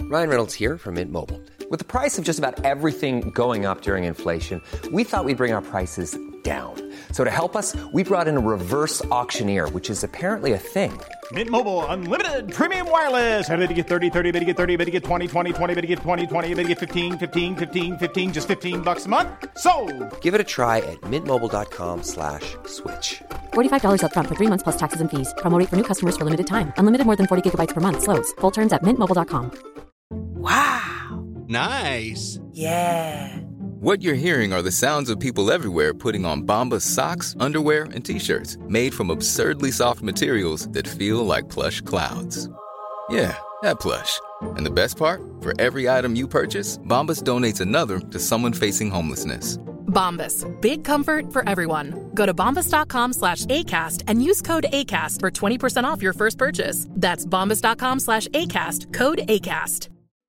Ryan Reynolds here from Mint Mobile. With the price of just about everything going up during inflation, we thought we'd bring our prices down. So to help us, we brought in a reverse auctioneer, which is apparently a thing. Mint Mobile Unlimited Premium Wireless. How to get 30, 30, bit to get 30, bit to get 20, 20, 20, bit to get 20, 20, bit to get 15, 15, 15, 15, just $15 a month? Sold! Give it a try at mintmobile.com/switch. $45 up front for 3 months plus taxes and fees. Promo rate for new customers for limited time. Unlimited more than 40 gigabytes per month. Slows full terms at mintmobile.com. Wow. Nice. Yeah. What you're hearing are the sounds of people everywhere putting on Bombas socks, underwear, and T-shirts made from absurdly soft materials that feel like plush clouds. Yeah, that plush. And the best part? For every item you purchase, Bombas donates another to someone facing homelessness. Bombas. Big comfort for everyone. Go to bombas.com/ACAST and use code ACAST for 20% off your first purchase. That's bombas.com/ACAST. Code ACAST.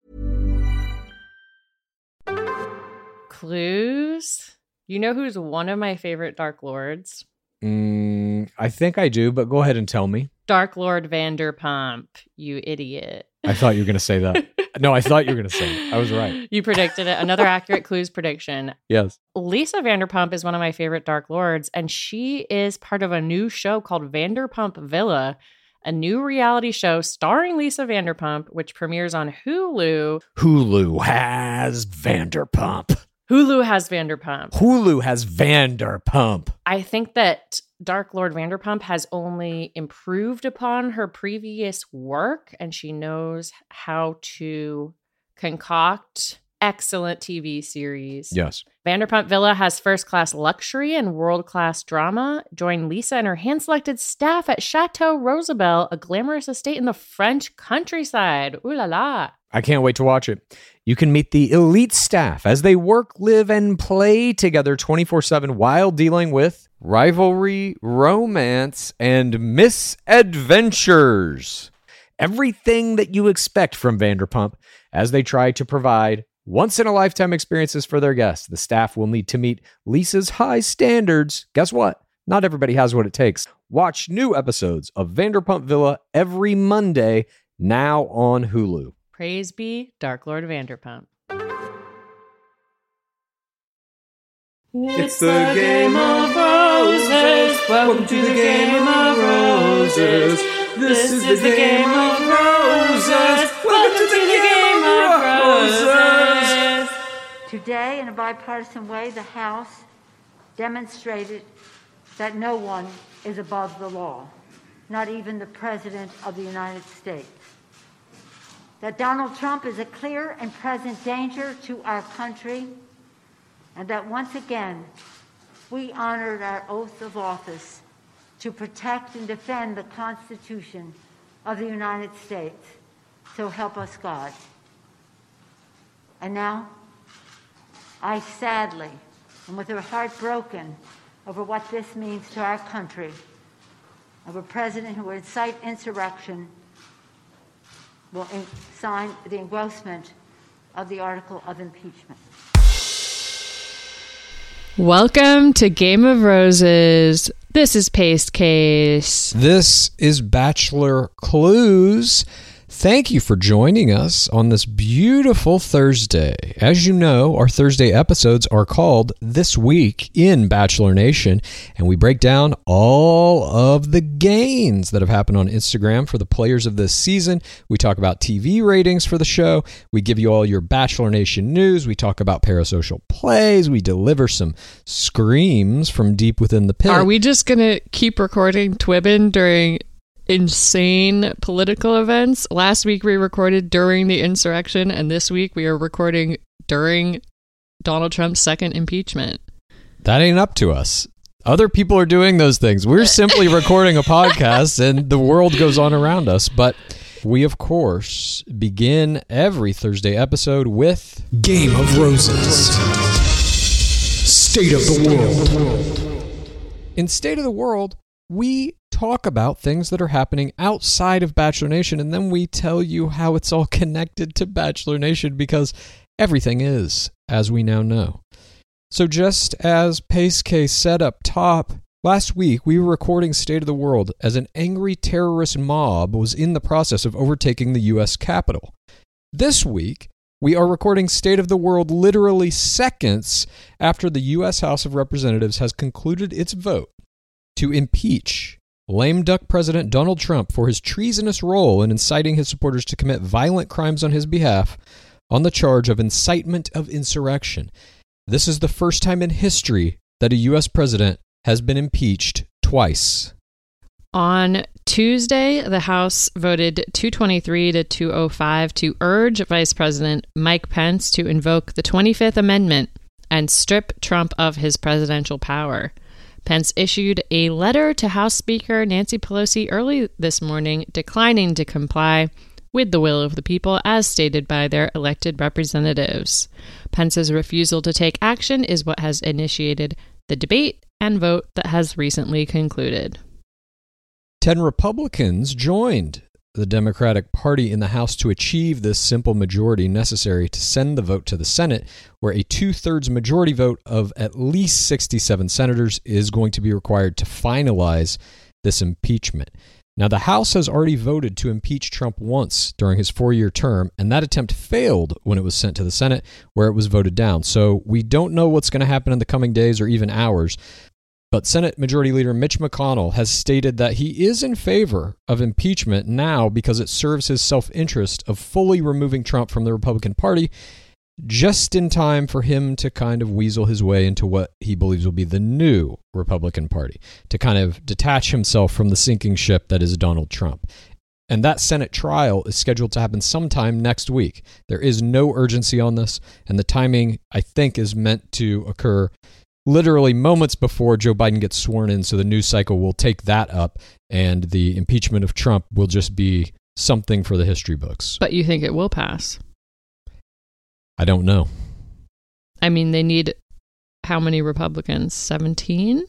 Clues? You know who's one of my favorite Dark Lords? I think I do, but go ahead and tell me. Dark Lord Vanderpump, you idiot. I thought you were going to say that. No, I thought you were going to say it. I was right. You predicted it. Another accurate Clues prediction. Yes. Lisa Vanderpump is one of my favorite Dark Lords, and she is part of a new show called Vanderpump Villa, a new reality show starring Lisa Vanderpump, which premieres on Hulu. Hulu has Vanderpump. Hulu has Vanderpump. Hulu has Vanderpump. I think that Dark Lord Vanderpump has only improved upon her previous work, and she knows how to concoct excellent TV series. Yes. Vanderpump Villa has first-class luxury and world-class drama. Join Lisa and her hand-selected staff at Chateau Rosabelle, a glamorous estate in the French countryside. Ooh la la. I can't wait to watch it. You can meet the elite staff as they work, live, and play together 24/7 while dealing with rivalry, romance, and misadventures. Everything that you expect from Vanderpump as they try to provide once-in-a-lifetime experiences for their guests. The staff will need to meet Lisa's high standards. Guess what? Not everybody has what it takes. Watch new episodes of Vanderpump Villa every Monday, now on Hulu. Praise be Dark Lord Vanderpump. It's the Game of Roses. Welcome to the Game of Roses. This is the Game of Roses. Welcome to the Game of Roses. Today, in a bipartisan way, the House demonstrated that no one is above the law, not even the President of the United States. That Donald Trump is a clear and present danger to our country, and that once again, we honored our oath of office to protect and defend the Constitution of the United States. So help us God. And now, I sadly, and with a heart broken over what this means to our country, of a president who would incite insurrection, will sign the engrossment of the article of impeachment. Welcome to Game of Roses. This is Paste Case. This is Bachelor Clues. Thank you for joining us on this beautiful Thursday. As you know, our Thursday episodes are called This Week in Bachelor Nation, and we break down all of the gains that have happened on Instagram for the players of this season. We talk about TV ratings for the show. We give you all your Bachelor Nation news. We talk about parasocial plays. We deliver some screams from deep within the pit. Are we just going to keep recording Twibbin during insane political events? Last week we recorded during the insurrection, and this week we are recording during Donald Trump's second impeachment. That ain't up to us. Other people are doing those things. We're simply recording a podcast and the world goes on around us. But we, of course, begin every Thursday episode with Game of Roses. State of the World. In State of the World, we talk about things that are happening outside of Bachelor Nation, and then we tell you how it's all connected to Bachelor Nation, because everything is, as we now know. So just as Pace Case said up top, last week we were recording State of the World as an angry terrorist mob was in the process of overtaking the U.S. Capitol. This week, we are recording State of the World literally seconds after the U.S. House of Representatives has concluded its vote to impeach lame duck President Donald Trump for his treasonous role in inciting his supporters to commit violent crimes on his behalf on the charge of incitement of insurrection. This is the first time in history that a U.S. president has been impeached twice. On Tuesday, the House voted 223 to 205 to urge Vice President Mike Pence to invoke the 25th Amendment and strip Trump of his presidential power. Pence issued a letter to House Speaker Nancy Pelosi early this morning declining to comply with the will of the people as stated by their elected representatives. Pence's refusal to take action is what has initiated the debate and vote that has recently concluded. 10 Republicans joined the Democratic Party in the House to achieve this simple majority necessary to send the vote to the Senate, where a 2/3 majority vote of at least 67 senators is going to be required to finalize this impeachment. Now, the House has already voted to impeach Trump once during his 4-year term, and that attempt failed when it was sent to the Senate, where it was voted down. So we don't know what's going to happen in the coming days or even hours. But Senate Majority Leader Mitch McConnell has stated that he is in favor of impeachment now because it serves his self-interest of fully removing Trump from the Republican Party just in time for him to kind of weasel his way into what he believes will be the new Republican Party, to kind of detach himself from the sinking ship that is Donald Trump. And that Senate trial is scheduled to happen sometime next week. There is no urgency on this, and the timing, I think, is meant to occur literally moments before Joe Biden gets sworn in, so the news cycle will take that up, and the impeachment of Trump will just be something for the history books. But you think it will pass? I don't know. I mean, they need how many Republicans? 17?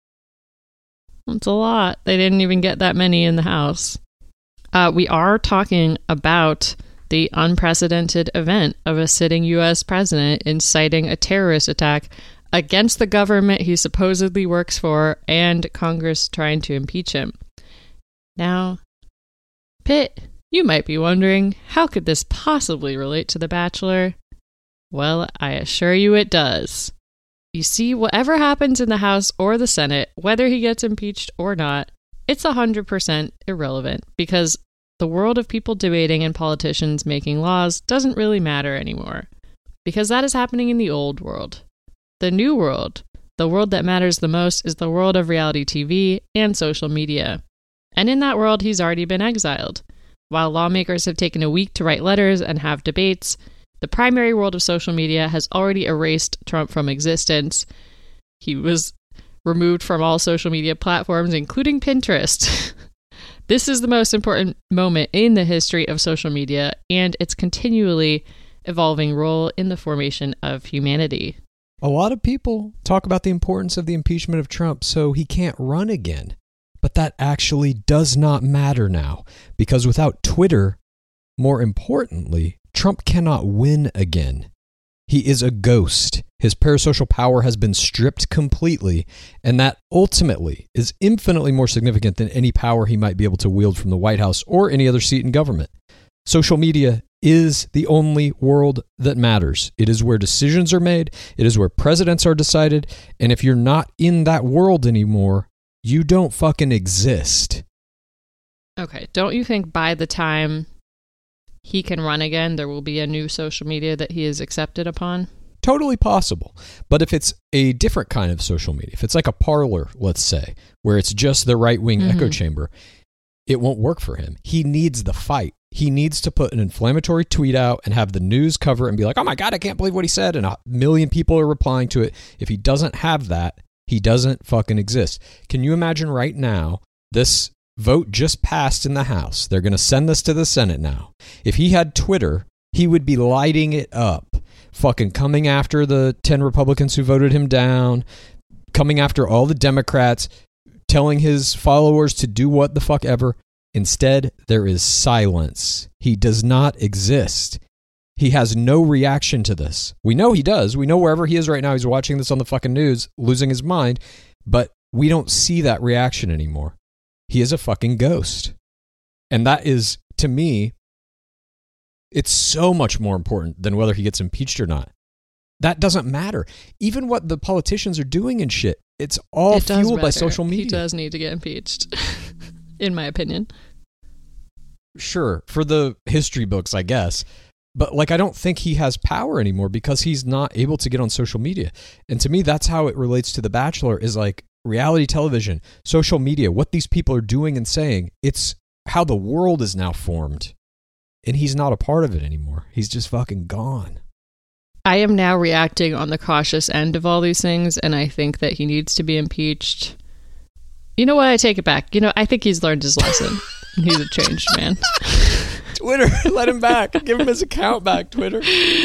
That's a lot. They didn't even get that many in the House. We are talking about the unprecedented event of a sitting U.S. president inciting a terrorist attack against the government he supposedly works for and Congress trying to impeach him. Now, Pitt, you might be wondering, how could this possibly relate to The Bachelor? Well, I assure you it does. You see, whatever happens in the House or the Senate, whether he gets impeached or not, it's 100% irrelevant because the world of people debating and politicians making laws doesn't really matter anymore, because that is happening in the old world. The new world, the world that matters the most, is the world of reality TV and social media. And in that world, he's already been exiled. While lawmakers have taken a week to write letters and have debates, the primary world of social media has already erased Trump from existence. He was removed from all social media platforms, including Pinterest. This is the most important moment in the history of social media and its continually evolving role in the formation of humanity. A lot of people talk about the importance of the impeachment of Trump so he can't run again. But that actually does not matter now, because without Twitter, more importantly, Trump cannot win again. He is a ghost. His parasocial power has been stripped completely, and that ultimately is infinitely more significant than any power he might be able to wield from the White House or any other seat in government. Social media is the only world that matters. It is where decisions are made. It is where presidents are decided. And if you're not in that world anymore, you don't fucking exist. Okay, don't you think by the time he can run again, there will be a new social media that he is accepted upon? Totally possible. But if it's a different kind of social media, if it's like a Parler, let's say, where it's just the right-wing echo chamber, it won't work for him. He needs the fight. He needs to put an inflammatory tweet out and have the news cover it and be like, oh my God, I can't believe what he said. And 1 million people are replying to it. If he doesn't have that, he doesn't fucking exist. Can you imagine right now, this vote just passed in the House. They're going to send this to the Senate now. If he had Twitter, he would be lighting it up, fucking coming after the 10 Republicans who voted him down, coming after all the Democrats, telling his followers to do what the fuck ever. Instead, there is silence. He does not exist. He has no reaction to this. We know he does. We know wherever he is right now, he's watching this on the fucking news, losing his mind, but we don't see that reaction anymore. He is a fucking ghost. And that is, to me, It's so much more important than whether he gets impeached or not. That doesn't matter. Even what the politicians are doing and shit, it's all fueled by social media. He does need to get impeached, in my opinion. Sure, for the history books, I guess. But like, I don't think he has power anymore because he's not able to get on social media. And to me, that's how it relates to The Bachelor, is like reality television, social media, what these people are doing and saying. It's how the world is now formed. And he's not a part of it anymore. He's just fucking gone. I am now reacting on the cautious end of all these things, and I think that he needs to be impeached. You know what? I take it back. I think he's learned his lesson. He's a changed man. Twitter, let him back. Give him his account back, Twitter.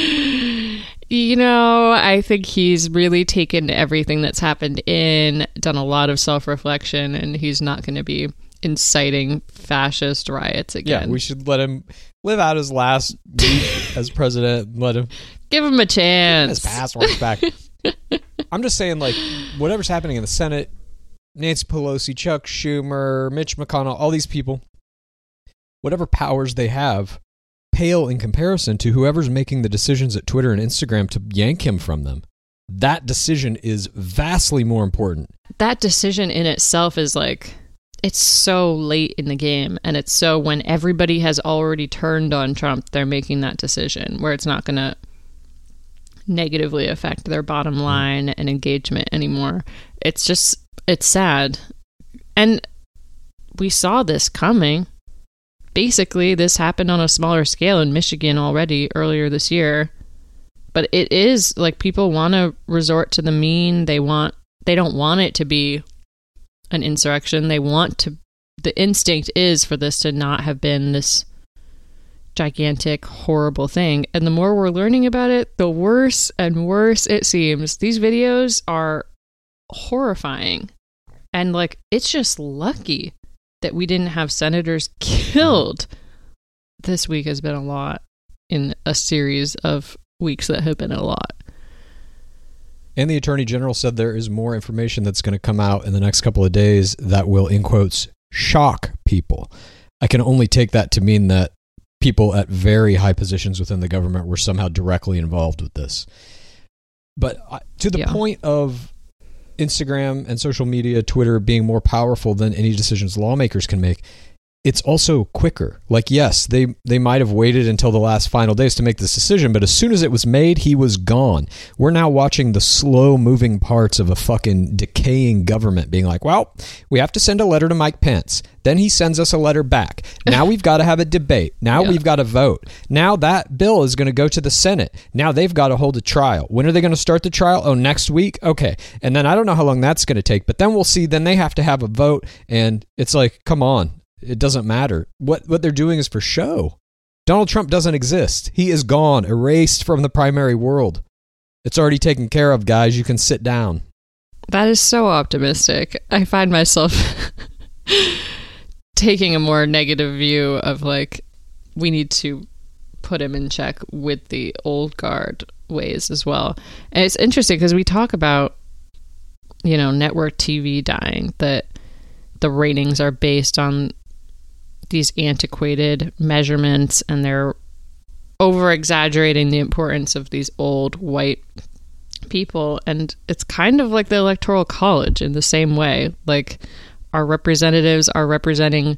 I think he's really taken everything that's happened in, done a lot of self-reflection, and he's not going to be inciting fascist riots again. Yeah, we should let him live out his last week as president. Let him give him a chance. His passwords back. I'm just saying, like, whatever's happening in the Senate, Nancy Pelosi, Chuck Schumer, Mitch McConnell, all these people, whatever powers they have, pale in comparison to whoever's making the decisions at Twitter and Instagram to yank him from them. That decision is vastly more important. That decision in itself is like, it's so late in the game, and it's so when everybody has already turned on Trump, they're making that decision where it's not going to negatively affect their bottom line and engagement anymore. It's sad. And we saw this coming. Basically, this happened on a smaller scale in Michigan already earlier this year. But it is like people want to resort to the mean. They don't want it to be an insurrection. The instinct is for this to not have been this gigantic, horrible thing. And the more we're learning about it, the worse and worse it seems. These videos are horrifying. And like, it's just lucky that we didn't have senators killed. This week has been a lot in a series of weeks that have been a lot. And the Attorney General said there is more information that's going to come out in the next couple of days that will, in quotes, shock people. I can only take that to mean that people at very high positions within the government were somehow directly involved with this. But to the point of Instagram and social media, Twitter being more powerful than any decisions lawmakers can make, it's also quicker. Like, yes, they might have waited until the last final days to make this decision, but as soon as it was made, he was gone. We're now watching the slow moving parts of a fucking decaying government being like, well, we have to send a letter to Mike Pence. Then he sends us a letter back. Now we've got to have a debate. Now we've got to vote. Now that bill is going to go to the Senate. Now they've got to hold a trial. When are they going to start the trial? Oh, next week? Okay. And then I don't know how long that's going to take, but then we'll see. Then they have to have a vote. And it's like, come on. It doesn't matter. What they're doing is for show. Donald Trump doesn't exist. He is gone, erased from the primary world. It's already taken care of, guys. You can sit down. That is so optimistic. I find myself taking a more negative view of like, we need to put him in check with the old guard ways as well. And it's interesting because we talk about, network TV dying, that the ratings are based on these antiquated measurements, and they're over exaggerating the importance of these old white people. And it's kind of like the Electoral College in the same way. Like, our representatives are representing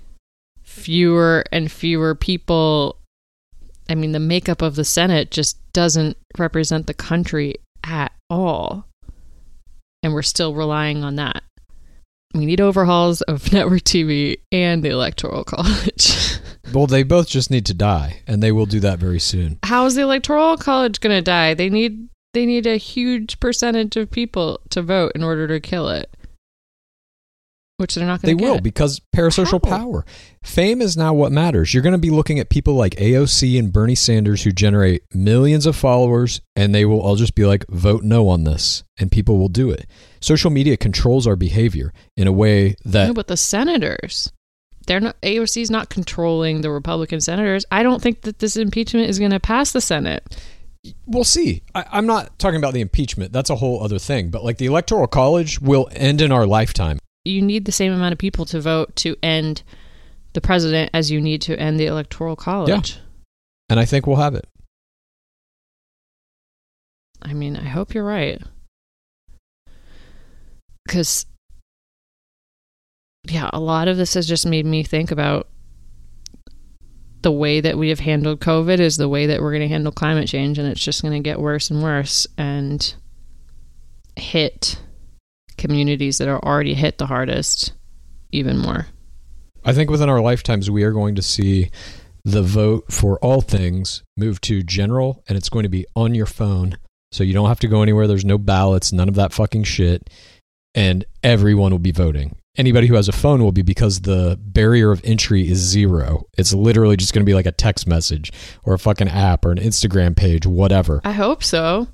fewer and fewer people. I mean, the makeup of the Senate just doesn't represent the country at all. And we're still relying on that. We need overhauls of network TV and the Electoral College. Well, they both just need to die, and they will do that very soon. How is the Electoral College going to die? They need a huge percentage of people to vote in order to kill it, which they're not going to get. They will, because parasocial power. Fame is now what matters. You're going to be looking at people like AOC and Bernie Sanders who generate millions of followers, and they will all just be like, vote no on this, and people will do it. Social media controls our behavior in a way that... No, but the senators, AOC's not controlling the Republican senators. I don't think that this impeachment is going to pass the Senate. We'll see. I'm not talking about the impeachment. That's a whole other thing. But like, the Electoral College will end in our lifetime. You need the same amount of people to vote to end the president as you need to end the Electoral College. Yeah. And I think we'll have it. I mean, I hope you're right. Because, yeah, a lot of this has just made me think about the way that we have handled COVID is the way that we're going to handle climate change, and it's just going to get worse and worse and hit communities that are already hit the hardest even more. I think within our lifetimes, we are going to see the vote for all things move to general, and it's going to be on your phone. So you don't have to go anywhere. There's no ballots, none of that fucking shit. And everyone will be voting. Anybody who has a phone will be, because the barrier of entry is 0. It's literally just going to be like a text message or a fucking app or an Instagram page, whatever. I hope so.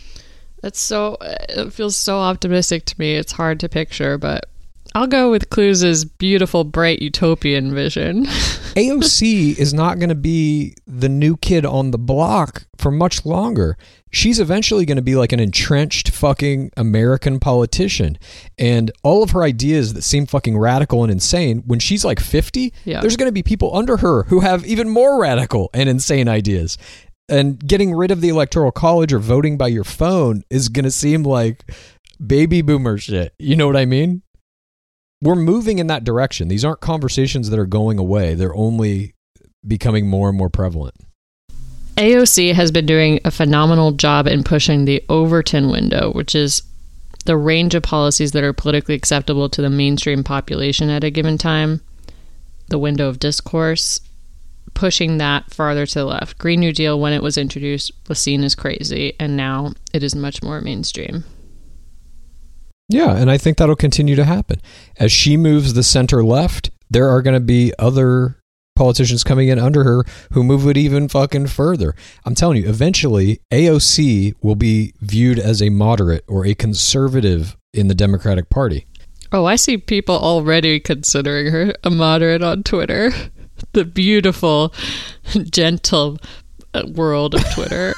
It feels so optimistic to me. It's hard to picture, but I'll go with Clues's beautiful, bright utopian vision. AOC is not going to be the new kid on the block for much longer. She's eventually going to be like an entrenched fucking American politician. And all of her ideas that seem fucking radical and insane, when she's like 50, there's going to be people under her who have even more radical and insane ideas. And getting rid of the Electoral College or voting by your phone is going to seem like baby boomer shit. You know what I mean? We're moving in that direction. These aren't conversations that are going away. They're only becoming more and more prevalent. AOC has been doing a phenomenal job in pushing the Overton window, which is the range of policies that are politically acceptable to the mainstream population at a given time. The window of discourse, pushing that farther to the left. Green New Deal, when it was introduced, was seen as crazy, and now it is much more mainstream. Yeah, and I think that'll continue to happen. As she moves the center left, there are going to be other politicians coming in under her who move it even fucking further. I'm telling you, eventually AOC will be viewed as a moderate or a conservative in the Democratic Party. Oh, I see people already considering her a moderate on Twitter. The beautiful, gentle world of Twitter.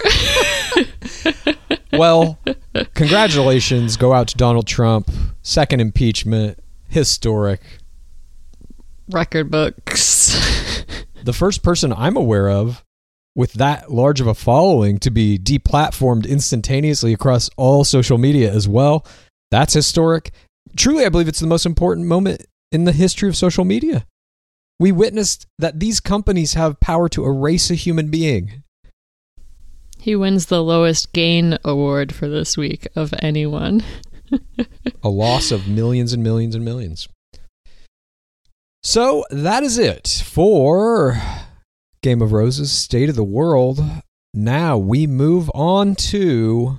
Well, congratulations go out to Donald Trump. Second impeachment. Historic. Record books. The first person I'm aware of with that large of a following to be deplatformed instantaneously across all social media as well. That's historic. Truly, I believe it's the most important moment in the history of social media. We witnessed that these companies have power to erase a human being. He wins the lowest gain award for this week of anyone. A loss of millions and millions and millions. So that is it for Game of Roses, State of the World. Now we move on to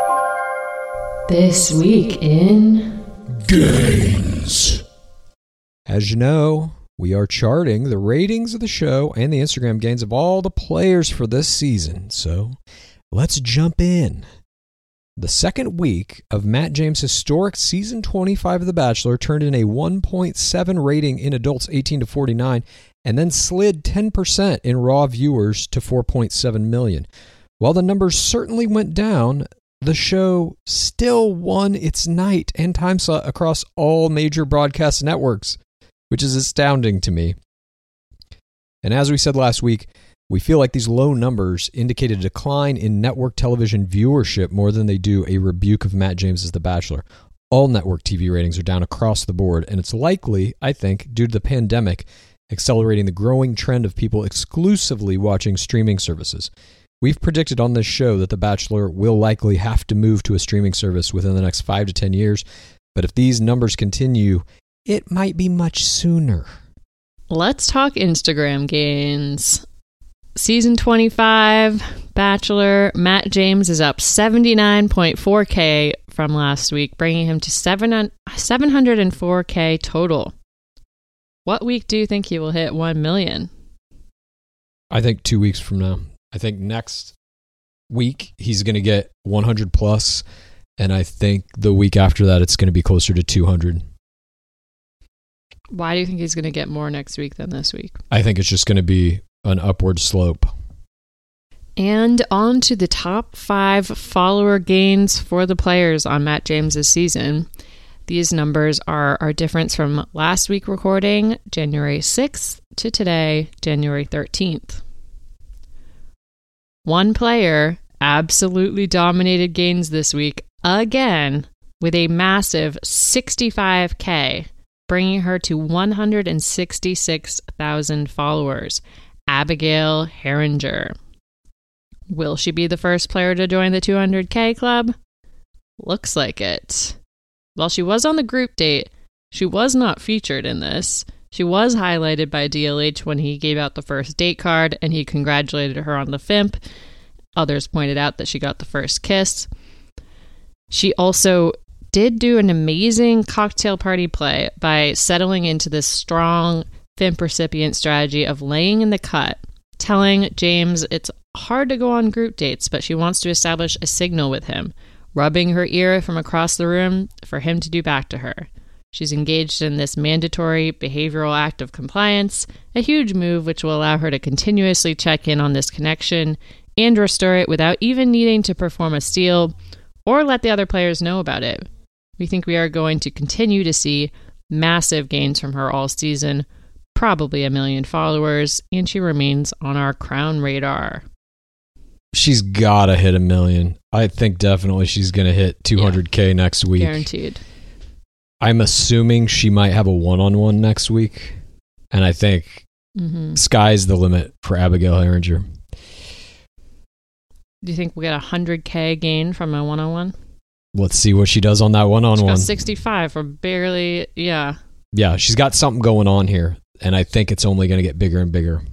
This Week in Games. As you know, we are charting the ratings of the show and the Instagram gains of all the players for this season. So let's jump in. The second week of Matt James' historic season 25 of The Bachelor turned in a 1.7 rating in adults 18 to 49 and then slid 10% in raw viewers to 4.7 million. While the numbers certainly went down, the show still won its night and time slot across all major broadcast networks, which is astounding to me. And as we said last week, we feel like these low numbers indicate a decline in network television viewership more than they do a rebuke of Matt James' The Bachelor. All network TV ratings are down across the board, and it's likely, I think, due to the pandemic, accelerating the growing trend of people exclusively watching streaming services. We've predicted on this show that The Bachelor will likely have to move to a streaming service within the next 5 to 10 years, but if these numbers continue, it might be much sooner. Let's talk Instagram gains. Season 25, Bachelor, Matt James is up 79.4K from last week, bringing him to 704K total. What week do you think he will hit 1 million? I think 2 weeks from now. I think next week he's going to get 100 plus, and I think the week after that it's going to be closer to 200. Why do you think he's going to get more next week than this week? I think it's just going to be an upward slope. And on to the top 5 follower gains for the players on Matt James' season. These numbers are our difference from last week recording, January 6th, to today, January 13th. One player absolutely dominated gains this week again with a massive 65K, bringing her to 166,000 followers. Abigail Herringer. Will she be the first player to join the 200K club? Looks like it. While she was on the group date, she was not featured in this. She was highlighted by DLH when he gave out the first date card and he congratulated her on the FIMP. Others pointed out that she got the first kiss. She also did do an amazing cocktail party play by settling into this strong FIMP recipient strategy of laying in the cut, telling James it's hard to go on group dates, but she wants to establish a signal with him, rubbing her ear from across the room for him to do back to her. She's engaged in this mandatory behavioral act of compliance, a huge move which will allow her to continuously check in on this connection and restore it without even needing to perform a steal or let the other players know about it. We think we are going to continue to see massive gains from her all season, probably 1 million followers, and she remains on our crown radar. She's gotta hit 1 million. I think definitely she's gonna hit 200K next week. Guaranteed. I'm assuming she might have a one-on-one next week, and I think sky's the limit for Abigail Herringer. Do you think we'll get 100K gain from a one-on-one? Let's see what she does on that one-on-one. She's got 65 or barely, yeah. Yeah, she's got something going on here, and I think it's only going to get bigger and bigger.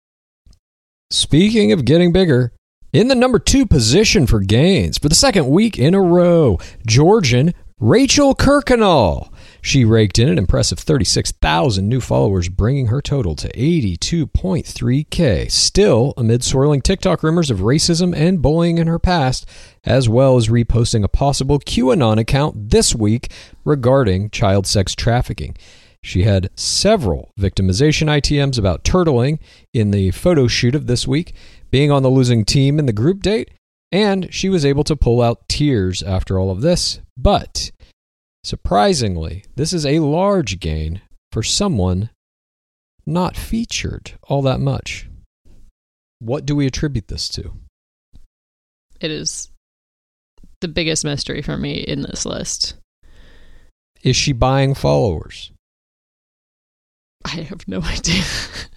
Speaking of getting bigger, in the number 2 position for gains for the second week in a row, Georgian Rachel Kirkconnell. She raked in an impressive 36,000 new followers, bringing her total to 82.3K. Still, amid swirling TikTok rumors of racism and bullying in her past, as well as reposting a possible QAnon account this week regarding child sex trafficking. She had several victimization ITMs about turtling in the photo shoot of this week, being on the losing team in the group date, and she was able to pull out tears after all of this. But surprisingly, this is a large gain for someone not featured all that much. What do we attribute this to? It is the biggest mystery for me in this list. Is she buying followers? I have no idea.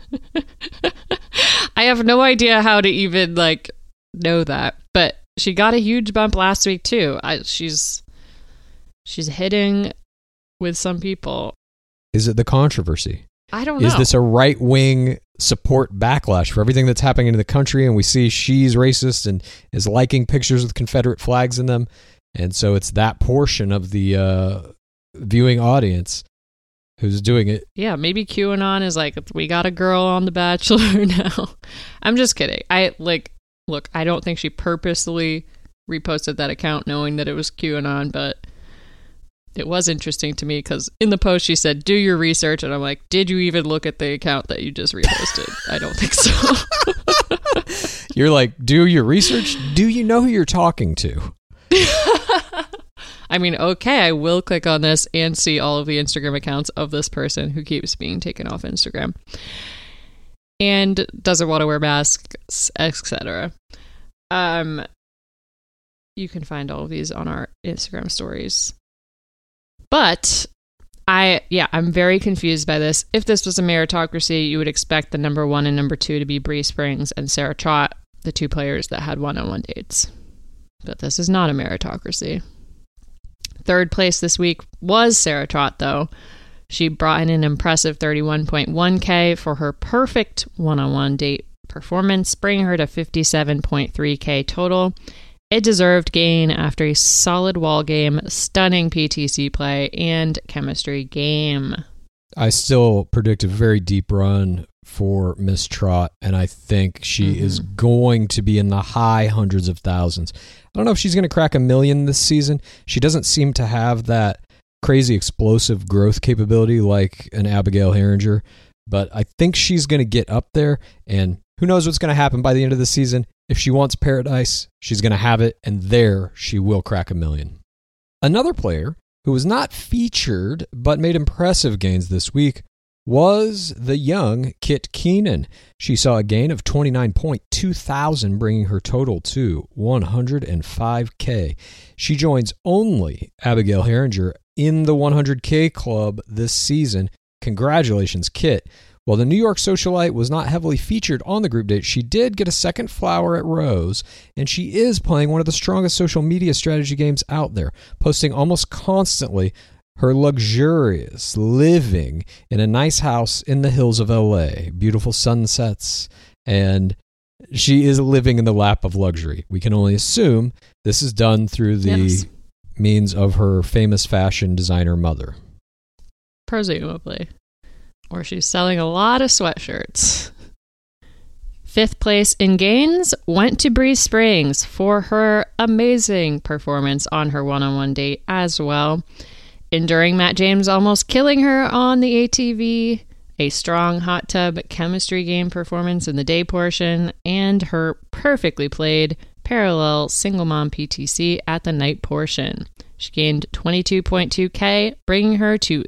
I have no idea how to even know that, but she got a huge bump last week too. She's hitting with some people. Is it the controversy? I don't know. Is this a right-wing support backlash for everything that's happening in the country, and we see she's racist and is liking pictures with Confederate flags in them, and so it's that portion of the viewing audience who's doing it? Yeah, maybe QAnon is like, we got a girl on The Bachelor now. I'm just kidding. Look, I don't think she purposely reposted that account knowing that it was QAnon, but it was interesting to me because in the post she said, do your research, and I'm like, did you even look at the account that you just reposted? I don't think so. You're like, do your research? Do you know who you're talking to? I mean, okay, I will click on this and see all of the Instagram accounts of this person who keeps being taken off Instagram and doesn't want to wear masks, etc. You can find all of these on our Instagram stories. But I'm very confused by this. If this was a meritocracy, you would expect the number 1 and number 2 to be Bree Springs and Sarah Trott, the 2 players that had one-on-one dates. But this is not a meritocracy. Third place this week was Sarah Trott, though. She brought in an impressive 31.1K for her perfect one-on-one date performance, bringing her to 57.3K total. A deserved gain after a solid wall game, stunning PTC play, and chemistry game. I still predict a very deep run for Miss Trott, and I think she is going to be in the high hundreds of thousands. I don't know if she's going to crack 1 million this season. She doesn't seem to have that crazy explosive growth capability like an Abigail Herringer, but I think she's going to get up there, and who knows what's going to happen by the end of the season. If she wants paradise, she's going to have it, and there she will crack 1 million. Another player who was not featured but made impressive gains this week was the young Kit Keenan. She saw a gain of 29.2 thousand, bringing her total to 105K. She joins only Abigail Herringer in the 100K club this season. Congratulations, Kit. While the New York socialite was not heavily featured on the group date, she did get a second flower at Rose, and she is playing one of the strongest social media strategy games out there, posting almost constantly her luxurious living in a nice house in the hills of LA, beautiful sunsets, and she is living in the lap of luxury. We can only assume this is done through the means of her famous fashion designer mother. Presumably. Or she's selling a lot of sweatshirts. 5th place in gains went to Bree Springs for her amazing performance on her one-on-one date as well. Enduring Matt James almost killing her on the ATV, a strong hot tub chemistry game performance in the day portion, and her perfectly played parallel single mom PTC at the night portion. She gained 22.2K, bringing her to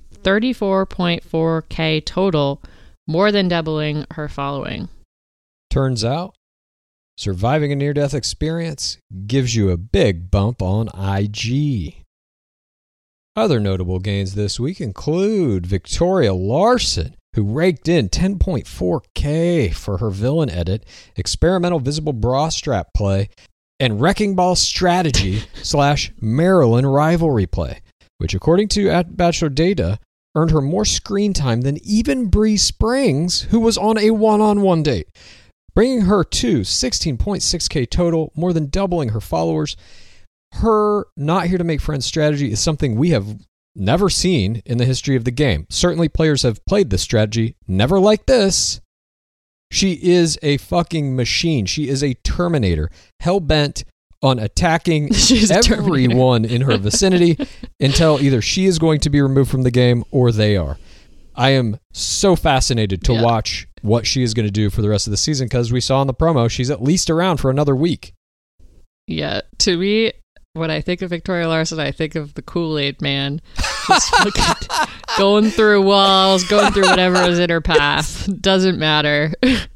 34.4K total, more than doubling her following. Turns out, surviving a near-death experience gives you a big bump on IG. Other notable gains this week include Victoria Larson, who raked in 10.4K for her villain edit, experimental visible bra strap play, and Wrecking Ball strategy / Maryland rivalry play, which according to Bachelor Data, earned her more screen time than even Bree Springs, who was on a one-on-one date, bringing her to 16.6K total, more than doubling her followers. Her not here to make friends strategy is something we have never seen in the history of the game. Certainly players have played this strategy, never like this. She is a fucking machine. She is a Terminator, hell-bent on attacking everyone in her vicinity until either she is going to be removed from the game or they are. I am so fascinated to watch what she is going to do for the rest of the season, because we saw in the promo she's at least around for another week. Yeah, to me, when I think of Victoria Larson, I think of the Kool-Aid Man. Just going through walls, going through whatever is in her path. Doesn't matter.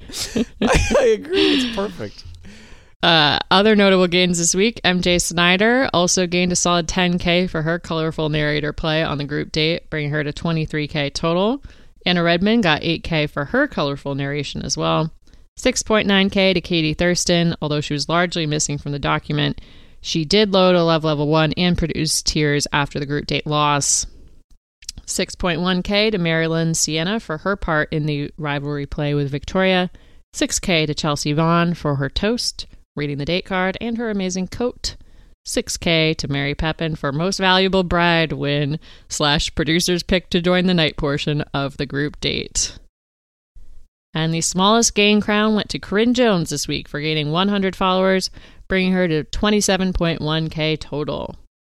I agree. It's perfect. Other notable gains this week, MJ Snyder also gained a solid 10K for her colorful narrator play on the group date, bringing her to 23K total. Anna Redmond got 8K for her colorful narration as well. 6.9K to Katie Thurston, although she was largely missing from the document. She did load a Love Level 1 and produce tears after the group date loss. 6.1K to Marilyn Sienna for her part in the rivalry play with Victoria. 6K to Chelsea Vaughn for her toast, reading the date card, and her amazing coat. 6K to Mary Pepin for most valuable bride win / producer's pick to join the night portion of the group date. And the smallest gain crown went to Corinne Jones this week for gaining 100 followers, bringing her to 27.1K total.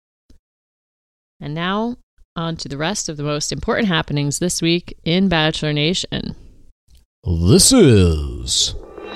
And now, on to the rest of the most important happenings this week in Bachelor Nation. This is...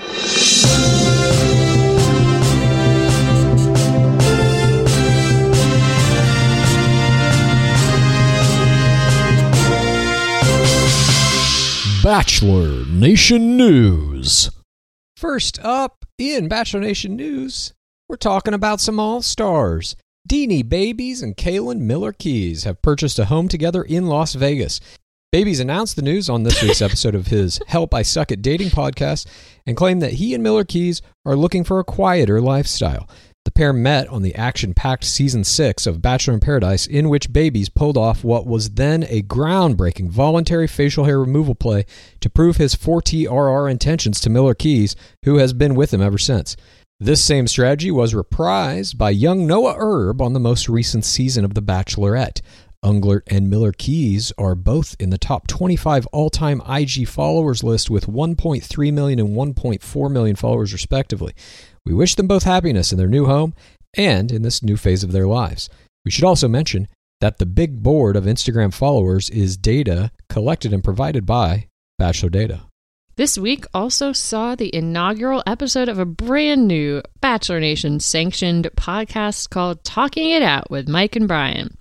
Bachelor Nation News. First up in Bachelor Nation News, we're talking about some all-stars. Deanie Babies and Kaylin Miller Keys have purchased a home together in Las Vegas. Babies announced the news on this week's episode of his Help I Suck at Dating podcast and claimed that he and Miller Keys are looking for a quieter lifestyle. The pair met on the action-packed Season 6 of Bachelor in Paradise, in which Babies pulled off what was then a groundbreaking voluntary facial hair removal play to prove his 4TRR intentions to Miller Keys, who has been with him ever since. This same strategy was reprised by young Noah Erb on the most recent season of The Bachelorette. Unglert and Miller Keys are both in the top 25 all-time IG followers list with 1.3 million and 1.4 million followers respectively. We wish them both happiness in their new home and in this new phase of their lives. We should also mention that the big board of Instagram followers is data collected and provided by Bachelor Data. This week also saw the inaugural episode of a brand new Bachelor Nation sanctioned podcast called Talking It Out with Mike and Brian.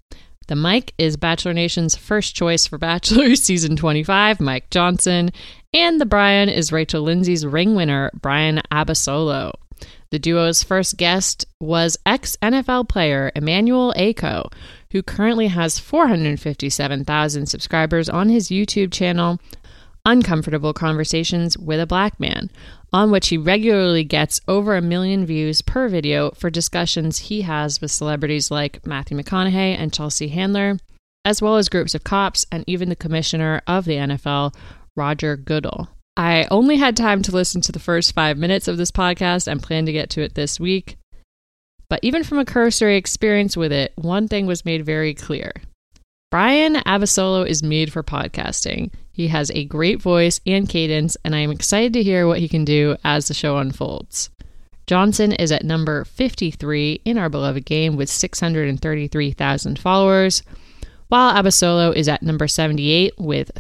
The Mike is Bachelor Nation's first choice for Bachelor Season 25, Mike Johnson. And the Brian is Rachel Lindsay's ring winner, Brian Abasolo. The duo's first guest was ex-NFL player Emmanuel Aiko, who currently has 457,000 subscribers on his YouTube channel, Uncomfortable Conversations with a Black Man, on which he regularly gets over 1 million views per video for discussions he has with celebrities like Matthew McConaughey and Chelsea Handler, as well as groups of cops and even the commissioner of the NFL, Roger Goodell. I only had time to listen to the first 5 minutes of this podcast and plan to get to it this week. But even from a cursory experience with it, one thing was made very clear. Brian Abasolo is made for podcasting. He has a great voice and cadence, and I am excited to hear what he can do as the show unfolds. Johnson is at number 53 in our beloved game with 633,000 followers, while Abasolo is at number 78 with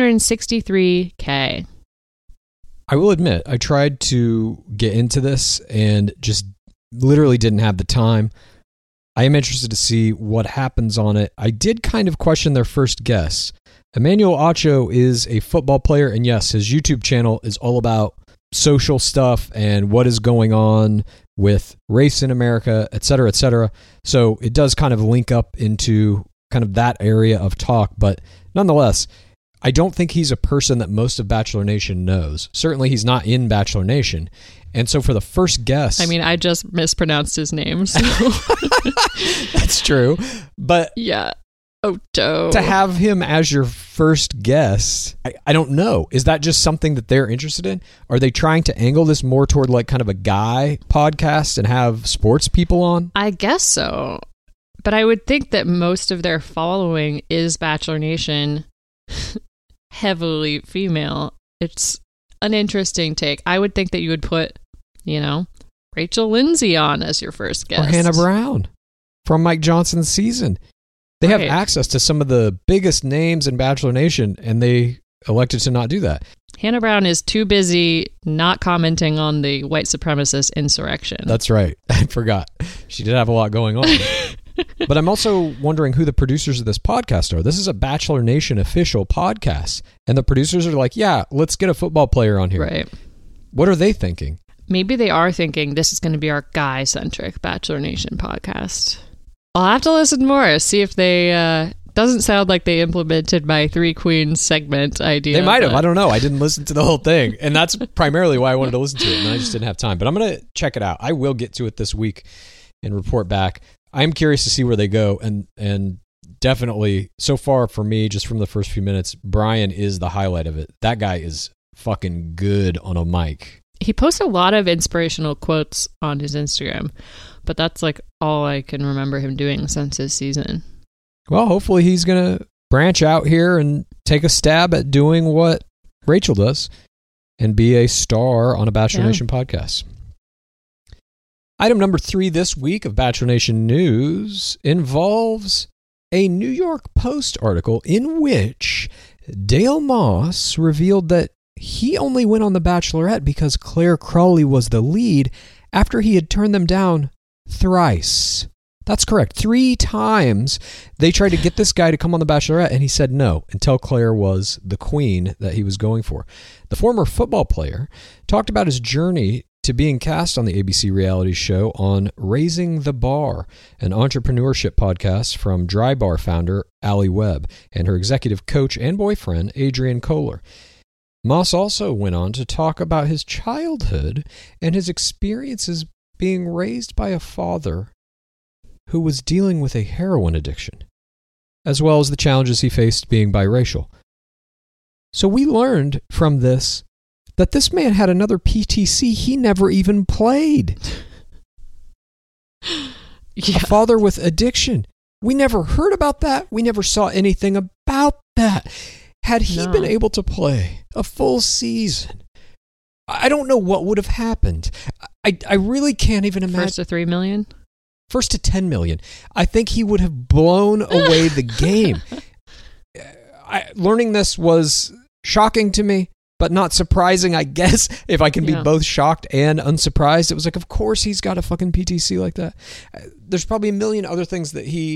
363K. I will admit, I tried to get into this and just literally didn't have the time. I am interested to see what happens on it. I did kind of question their first guess. Emmanuel Acho is a football player, and yes, his YouTube channel is all about social stuff and what is going on with race in America, et cetera, et cetera. So it does kind of link up into kind of that area of talk, but nonetheless, I don't think he's a person that most of Bachelor Nation knows. Certainly he's not in Bachelor Nation. And so for the first guest... I mean, I just mispronounced his name, so... That's true. But... yeah. Ocho. To have him as your first guest, I don't know. Is that just something that they're interested in? Are they trying to angle this more toward like kind of a guy podcast and have sports people on? I guess so. But I would think that most of their following is Bachelor Nation... heavily female. It's an interesting take. I would think that you would put, Rachel Lindsay on as your first guest. Or Hannah Brown from Mike Johnson's season. They have access to some of the biggest names in Bachelor Nation, and they elected to not do that. Hannah Brown is too busy not commenting on the white supremacist insurrection. That's right. I forgot. She did have a lot going on. But I'm also wondering who the producers of this podcast are. This is a Bachelor Nation official podcast. And the producers are like, yeah, let's get a football player on here. Right. What are they thinking? Maybe they are thinking this is going to be our guy-centric Bachelor Nation podcast. I'll have to listen more, see if they... doesn't sound like they implemented my Three Queens segment idea. They might have. I don't know. I didn't listen to the whole thing. And that's primarily why I wanted to listen to it. And I just didn't have time. But I'm going to check it out. I will get to it this week and report back. I'm curious to see where they go, and definitely, so far for me, just from the first few minutes, Brian is the highlight of it. That guy is fucking good on a mic. He posts a lot of inspirational quotes on his Instagram, but that's like all I can remember him doing since his season. Well, hopefully he's going to branch out here and take a stab at doing what Rachel does and be a star on a Bachelor Nation podcast. Item number 3 this week of Bachelor Nation news involves a New York Post article in which Dale Moss revealed that he only went on The Bachelorette because Claire Crawley was the lead after he had turned them down thrice. That's correct. 3 times they tried to get this guy to come on The Bachelorette, and he said no until Claire was the queen that he was going for. The former football player talked about his journey to being cast on the ABC reality show on Raising the Bar, an entrepreneurship podcast from Dry Bar founder Allie Webb and her executive coach and boyfriend Adrian Kohler. Moss also went on to talk about his childhood and his experiences being raised by a father who was dealing with a heroin addiction, as well as the challenges he faced being biracial. So we learned from this that this man had another PTC he never even played. A father with addiction. We never heard about that. We never saw anything about that. Had he been able to play a full season, I don't know what would have happened. I really can't even imagine. First to 3 million? First to 10 million. I think he would have blown away the game. Learning this was shocking to me, but not surprising, I guess, if I can be both shocked and unsurprised. It was like, of course he's got a fucking PTC like that. There's probably a million other things that he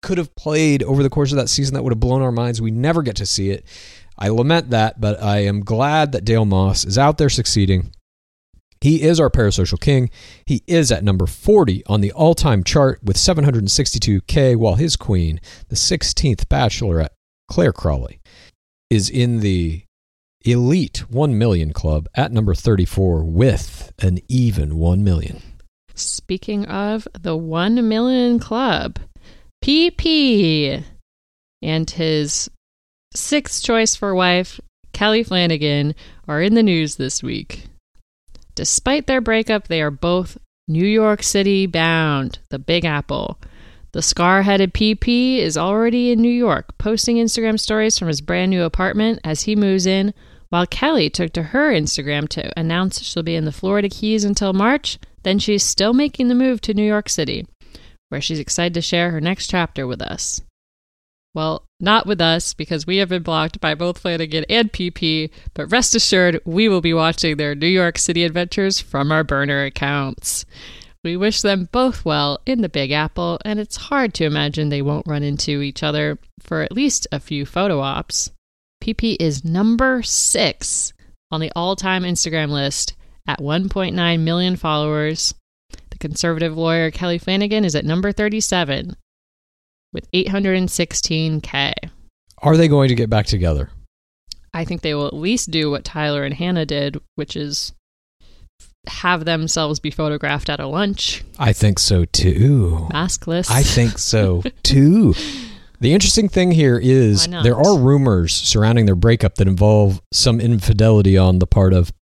could have played over the course of that season that would have blown our minds. We never get to see it. I lament that, but I am glad that Dale Moss is out there succeeding. He is our parasocial king. He is at number 40 on the all-time chart with 762K, while his queen, the 16th bachelorette, Claire Crawley, is in the elite 1 million club at number 34 with an even 1 million. Speaking of the 1 million club, PP and his sixth choice for wife, Kelly Flanagan, are in the news this week. Despite their breakup, they are both New York City bound, the Big Apple. The scar-headed PP is already in New York, posting Instagram stories from his brand new apartment as he moves in, while Kelly took to her Instagram to announce she'll be in the Florida Keys until March. Then she's still making the move to New York City, where she's excited to share her next chapter with us. Well, not with us, because we have been blocked by both Flanagan and PP, but rest assured, we will be watching their New York City adventures from our burner accounts. We wish them both well in the Big Apple, and it's hard to imagine they won't run into each other for at least a few photo ops. PP is number 6 on the all-time Instagram list at 1.9 million followers. The conservative lawyer Kelly Flanagan is at number 37 with 816K. Are they going to get back together? I think they will at least do what Tyler and Hannah did, which is have themselves be photographed at a lunch. I think so too. Maskless. I think so too. The interesting thing here is there are rumors surrounding their breakup that involve some infidelity on the part of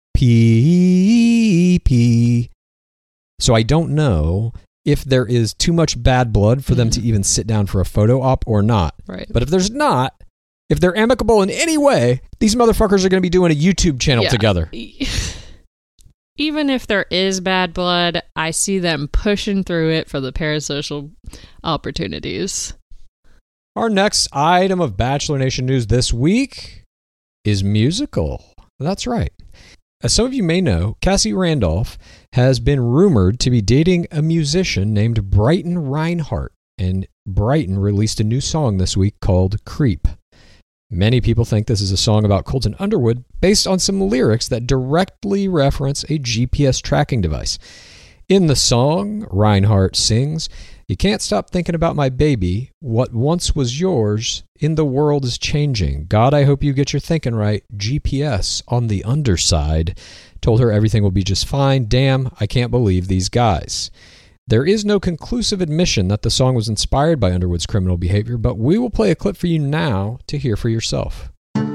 PP. So I don't know if there is too much bad blood for them to even sit down for a photo op or not. Right. But if there's not, if they're amicable in any way, these motherfuckers are going to be doing a YouTube channel together. Even if there is bad blood, I see them pushing through it for the parasocial opportunities. Our next item of Bachelor Nation news this week is musical. That's right. As some of you may know, Cassie Randolph has been rumored to be dating a musician named Brighton Reinhardt, and Brighton released a new song this week called Creep. Many people think this is a song about Colton Underwood based on some lyrics that directly reference a GPS tracking device. In the song, Reinhardt sings, "You can't stop thinking about my baby. What once was yours in the world is changing. God, I hope you get your thinking right. GPS on the underside." Told her everything will be just fine. Damn, I can't believe these guys. There is no conclusive admission that the song was inspired by Underwood's criminal behavior, but we will play a clip for you now to hear for yourself.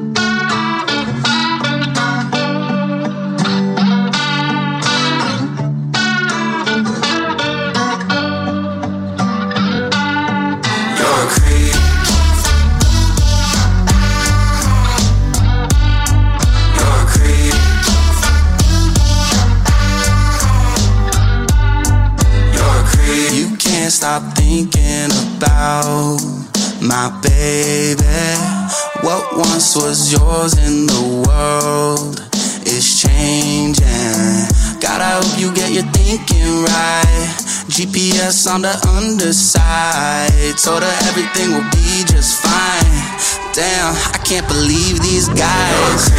Stop thinking about my baby. What once was yours in the world is changing. God, I hope you get your thinking right. GPS on the underside. Told her everything will be just fine. Damn, I can't believe these guys.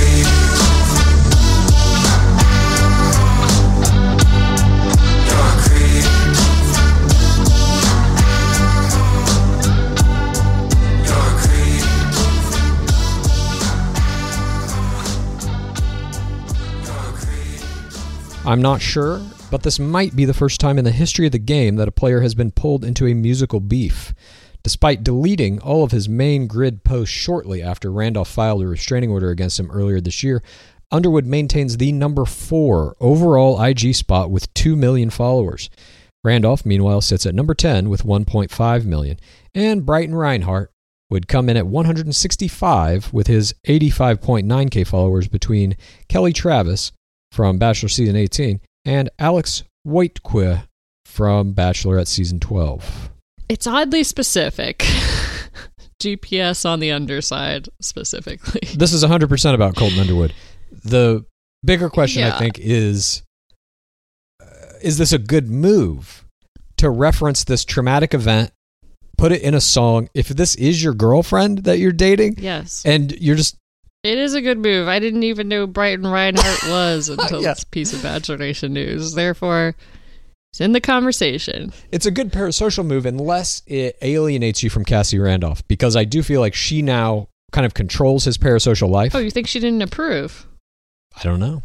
I'm not sure, but this might be the first time in the history of the game that a player has been pulled into a musical beef. Despite deleting all of his main grid posts shortly after Randolph filed a restraining order against him earlier this year, Underwood maintains the number 4 overall IG spot with 2 million followers. Randolph, meanwhile, sits at number 10 with 1.5 million, and Brighton Reinhardt would come in at 165 with his 85.9k followers between Kelly Travis from Bachelor Season 18, and Alex Wojtke from Bachelorette Season 12. It's oddly specific. GPS on the underside, specifically. This is 100% about Colton Underwood. The bigger question, I think, is this a good move to reference this traumatic event put it in a song. If this is your girlfriend that you're dating, yes, and you're just... It is a good move. I didn't even know Brighton Reinhardt was until this piece of Bachelor Nation news. Therefore, it's in the conversation. It's a good parasocial move unless it alienates you from Cassie Randolph, because I do feel like she now kind of controls his parasocial life. Oh, you think she didn't approve? I don't know.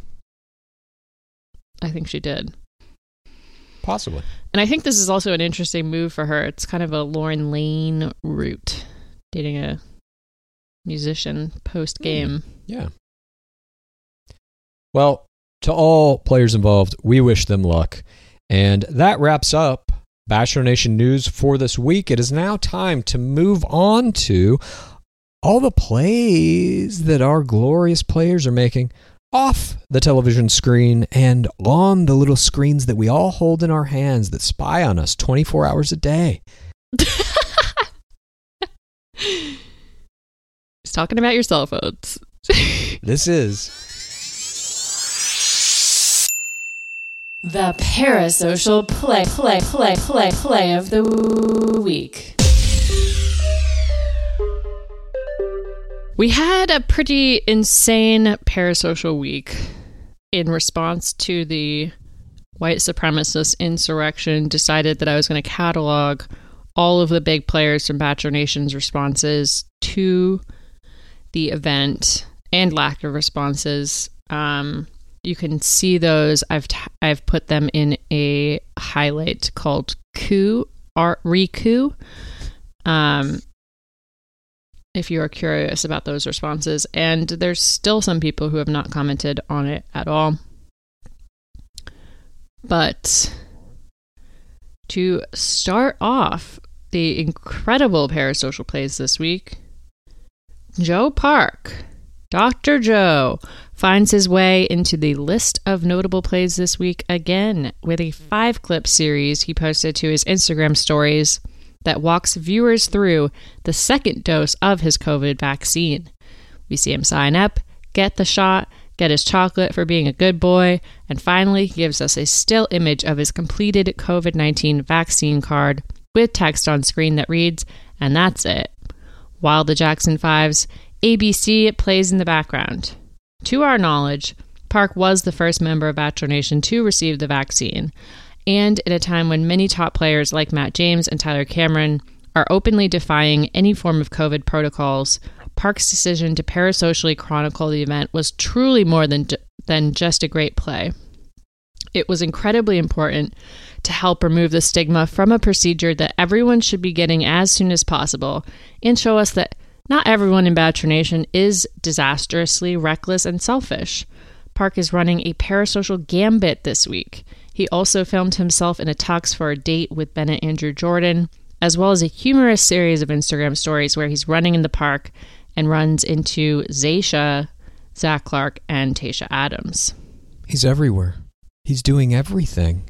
I think she did. Possibly. And I think this is also an interesting move for her. It's kind of a Lauren Lane route, dating a musician post-game. Yeah. Well, to all players involved, we wish them luck. And that wraps up Bachelor Nation news for this week. It is now time to move on to all the plays that our glorious players are making off the television screen and on the little screens that we all hold in our hands that spy on us 24 hours a day. He's talking about your cell phones. This is the parasocial play of the week. We had a pretty insane parasocial week in response to the white supremacist insurrection. Decided that I was going to catalog all of the big players from Bachelor Nation's responses to the event and lack of responses. You can see those. I've put them in a highlight called Coup, Re-Coup. If you are curious about those responses. And there's still some people who have not commented on it at all. But to start off the incredible parasocial plays this week, Joe Park, Dr. Joe, finds his way into the list of notable plays this week again with a 5-clip series he posted to his Instagram stories that walks viewers through the second dose of his COVID vaccine. We see him sign up, get the shot, get his chocolate for being a good boy, and finally gives us a still image of his completed COVID-19 vaccine card with text on screen that reads, "And that's it," while the Jackson 5's ABC plays in the background. To our knowledge, Park was the first member of Bachelor Nation to receive the vaccine, and in a time when many top players like Matt James and Tyler Cameron are openly defying any form of COVID protocols, Park's decision to parasocially chronicle the event was truly more than just a great play. It was incredibly important to help remove the stigma from a procedure that everyone should be getting as soon as possible and show us that not everyone in Bachelor Nation is disastrously reckless and selfish. Park is running a parasocial gambit this week. He also filmed himself in a tux for a date with Bennett Andrew Jordan, as well as a humorous series of Instagram stories where he's running in the park and runs into Zaysha, Zach Clark, and Tayshia Adams. He's everywhere. He's doing everything.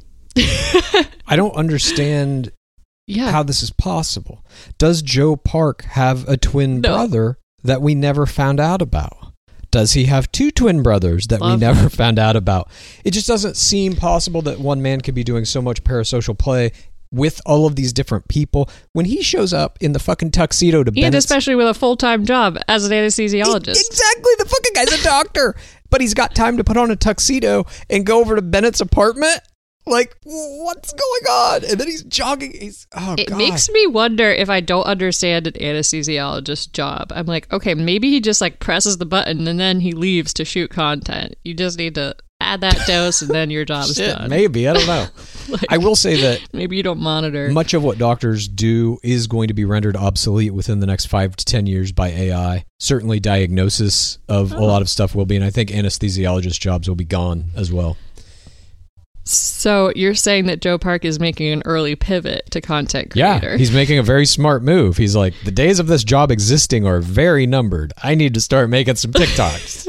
I don't understand how this is possible. Does Joe Park have a twin brother that we never found out about? Does he have 2 twin brothers that we never found out about? It just doesn't seem possible that one man could be doing so much parasocial play with all of these different people. When he shows up in the fucking tuxedo to Bennett's... And especially with a full-time job as an anesthesiologist. Exactly. The fucking guy's a doctor. But he's got time to put on a tuxedo and go over to Bennett's apartment? Like, what's going on? And then he's jogging. It makes me wonder if I don't understand an anesthesiologist job. I'm like, okay, maybe he just like presses the button and then he leaves to shoot content. You just need to add that dose and then your job's done. Maybe. I don't know. I will say that maybe you don't monitor. Much of what doctors do is going to be rendered obsolete within the next 5 to 10 years by AI. Certainly diagnosis of a lot of stuff will be, and I think anesthesiologist jobs will be gone as well. So you're saying that Joe Park is making an early pivot to content creator. Yeah, he's making a very smart move. He's like, the days of this job existing are very numbered. I need to start making some TikToks.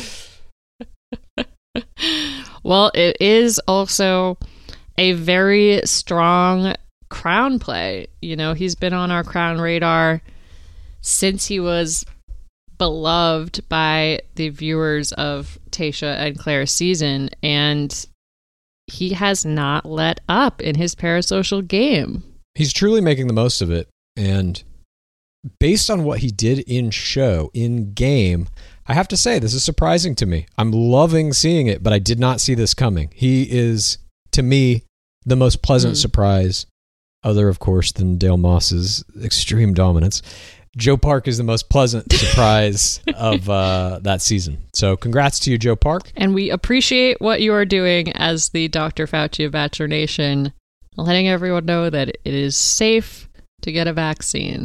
Well, it is also a very strong Crown play. You know, he's been on our Crown radar since he was beloved by the viewers of Tayshia and Claire's season, and he has not let up in his parasocial game. He's truly making the most of it. And based on what he did in game, I have to say, this is surprising to me. I'm loving seeing it, but I did not see this coming. He is, to me, the most pleasant surprise, other, of course, than Dale Moss's extreme dominance. Joe Park is the most pleasant surprise of that season. So congrats to you, Joe Park. And we appreciate what you are doing as the Dr. Fauci of Bachelor Nation, letting everyone know that it is safe to get a vaccine.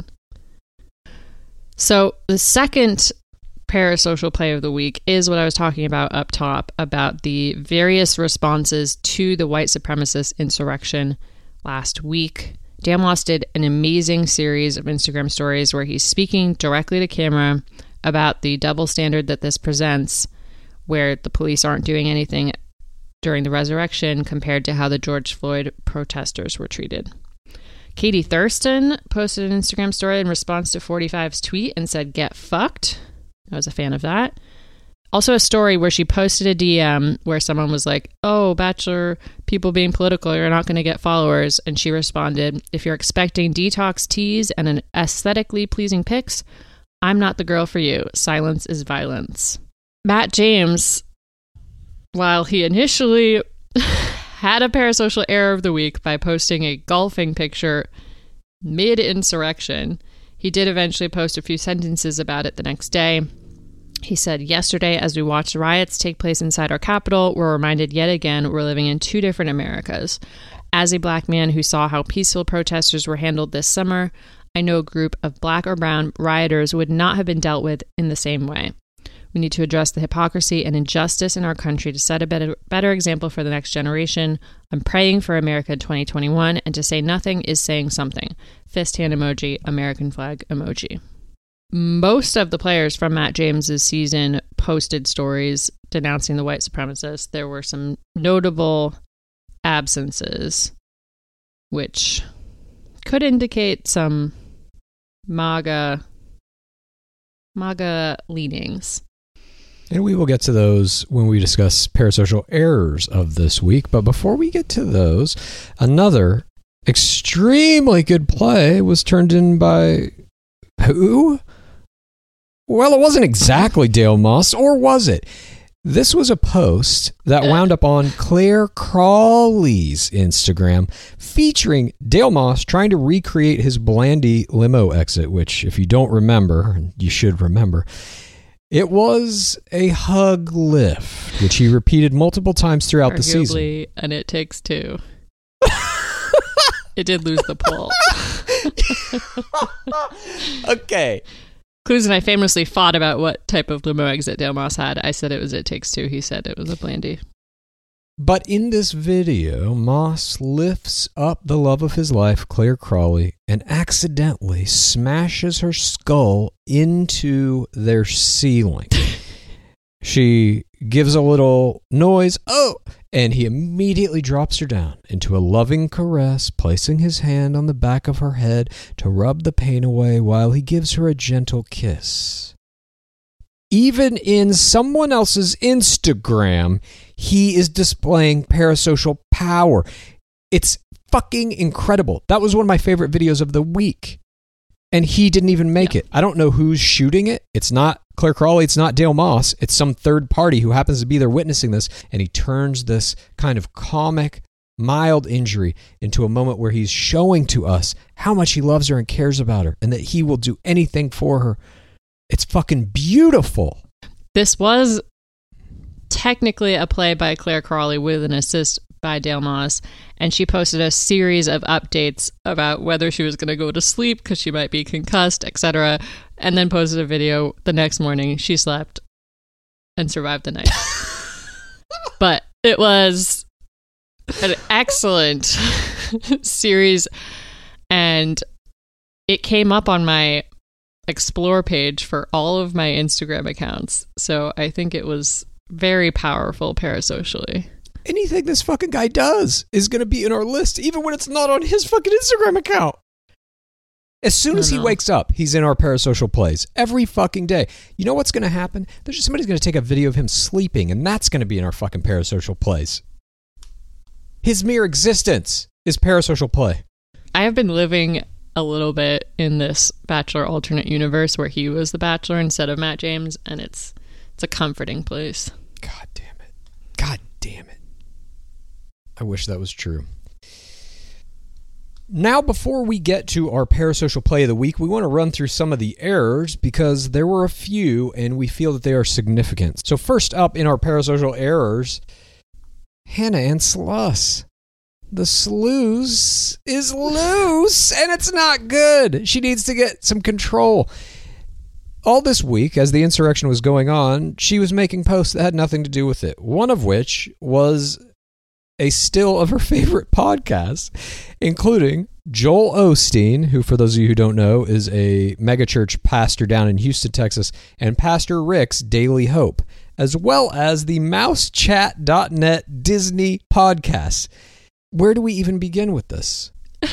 So the second parasocial play of the week is what I was talking about up top, about the various responses to the white supremacist insurrection last week. Dale Moss did an amazing series of Instagram stories where he's speaking directly to camera about the double standard that this presents, where the police aren't doing anything during the resurrection compared to how the George Floyd protesters were treated. Katie Thurston posted an Instagram story in response to 45's tweet and said, "Get fucked." I was a fan of that. Also a story where she posted a DM where someone was like, "Oh, Bachelor people being political, you're not going to get followers." And she responded, "If you're expecting detox teas and an aesthetically pleasing pics, I'm not the girl for you. Silence is violence." Matt James, while he initially had a parasocial error of the week by posting a golfing picture mid-insurrection, he did eventually post a few sentences about it the next day. He said, "Yesterday, as we watched riots take place inside our capital, we're reminded yet again we're living in two different Americas. As a black man who saw how peaceful protesters were handled this summer, I know a group of black or brown rioters would not have been dealt with in the same way. We need to address the hypocrisy and injustice in our country to set a better example for the next generation. I'm praying for America in 2021, and to say nothing is saying something. Fist hand emoji, American flag emoji." Most of the players from Matt James's season posted stories denouncing the white supremacists. There were some notable absences, which could indicate some MAGA leanings. And we will get to those when we discuss parasocial errors of this week. But before we get to those, another extremely good play was turned in by who? Well, it wasn't exactly Dale Moss, or was it? This was a post that wound up on Claire Crawley's Instagram featuring Dale Moss trying to recreate his Blandy limo exit, which, if you don't remember, you should remember, it was a hug lift, which he repeated multiple times throughout the season. And it takes two. It did lose the poll. Okay. Clues and I famously fought about what type of limo exit Dale Moss had. I said it was It Takes Two. He said it was a Blandy. But in this video, Moss lifts up the love of his life, Claire Crawley, and accidentally smashes her skull into their ceiling. She gives a little noise, "Oh!" and he immediately drops her down into a loving caress, placing his hand on the back of her head to rub the pain away while he gives her a gentle kiss. Even in someone else's Instagram, he is displaying parasocial power. It's fucking incredible. That was one of my favorite videos of the week. And he didn't even make it. I don't know who's shooting it. It's not Claire Crawley. It's not Dale Moss. It's some third party who happens to be there witnessing this. And he turns this kind of comic, mild injury into a moment where he's showing to us how much he loves her and cares about her and that he will do anything for her. It's fucking beautiful. This was technically a play by Claire Crawley with an assist by Dale Moss, and she posted a series of updates about whether she was going to go to sleep because she might be concussed, etc., and then posted a video the next morning. She slept and survived the night. But it was an excellent series, and it came up on my Explore page for all of my Instagram accounts, so I think it was very powerful parasocially. Anything this fucking guy does is going to be in our list, even when it's not on his fucking Instagram account. As soon as he wakes up, he's in our parasocial plays every fucking day. You know what's going to happen? Somebody's going to take a video of him sleeping, and that's going to be in our fucking parasocial plays. His mere existence is parasocial play. I have been living a little bit in this Bachelor alternate universe where he was the Bachelor instead of Matt James, and it's a comforting place. God damn it. God damn it. I wish that was true. Now, before we get to our parasocial play of the week, we want to run through some of the errors because there were a few and we feel that they are significant. So first up in our parasocial errors, Hannah Ann Sluss. The sluice is loose and it's not good. She needs to get some control. All this week, as the insurrection was going on, she was making posts that had nothing to do with it. One of which was a still of her favorite podcasts, including Joel Osteen, who, for those of you who don't know, is a megachurch pastor down in Houston, Texas, and Pastor Rick's Daily Hope, as well as the mousechat.net Disney podcast. Where do we even begin with this?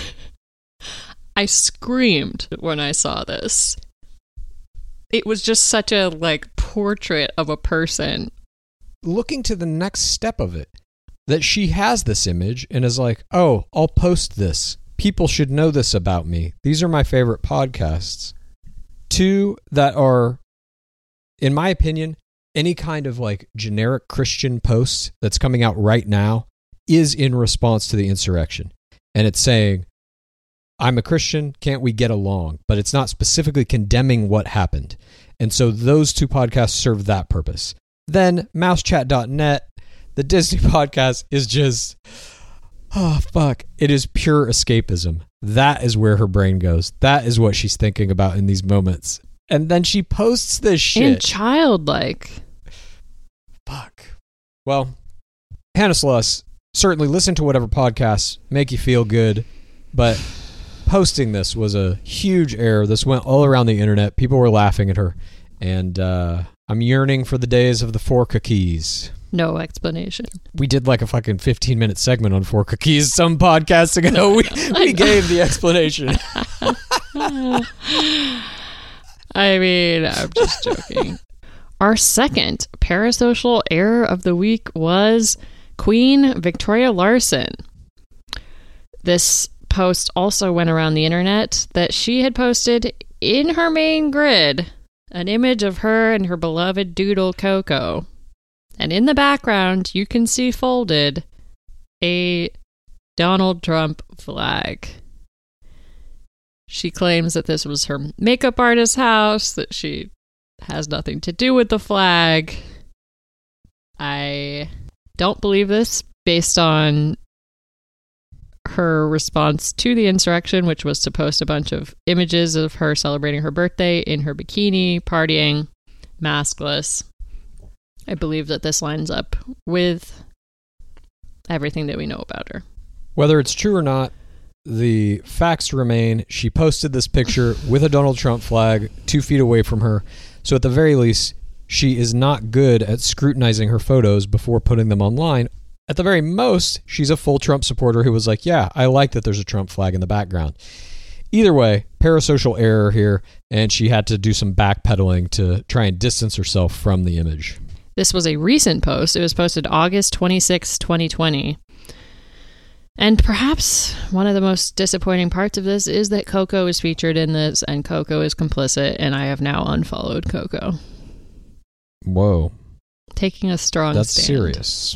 I screamed when I saw this. It was just such a portrait of a person. Looking to the next step of it, that she has this image and is like, oh, I'll post this. People should know this about me. These are my favorite podcasts. Two that are, in my opinion, any kind of generic Christian post that's coming out right now is in response to the insurrection. And it's saying, I'm a Christian, can't we get along? But it's not specifically condemning what happened. And so those two podcasts serve that purpose. Then mousechat.net, the Disney podcast, is just, oh, fuck. It is pure escapism. That is where her brain goes. That is what she's thinking about in these moments. And then she posts this shit. And childlike. Fuck. Well, Hannah Sluss, certainly listen to whatever podcasts make you feel good, but posting this was a huge error. This went all around the internet. People were laughing at her. And I'm yearning for the days of the 4 cookies. No explanation. We did a fucking 15-minute segment on 4 cookies some podcasts ago. We gave the explanation. I mean, I'm just joking. Our second parasocial error of the week was Queen Victoria Larson. This post also went around the internet that she had posted in her main grid an image of her and her beloved doodle Coco. And in the background, you can see folded a Donald Trump flag. She claims that this was her makeup artist's house, that she has nothing to do with the flag. I don't believe this based on her response to the insurrection, which was to post a bunch of images of her celebrating her birthday in her bikini, partying, maskless. I believe that this lines up with everything that we know about her. Whether it's true or not, the facts remain. She posted this picture with a Donald Trump flag 2 feet away from her. So at the very least, she is not good at scrutinizing her photos before putting them online. At the very most, she's a full Trump supporter who was like, yeah, I like that there's a Trump flag in the background. Either way, parasocial error here, and she had to do some backpedaling to try and distance herself from the image. This was a recent post. It was posted August 26, 2020. And perhaps one of the most disappointing parts of this is that Coco is featured in this, and Coco is complicit, and I have now unfollowed Coco. Whoa. Taking a strong That's stand. serious.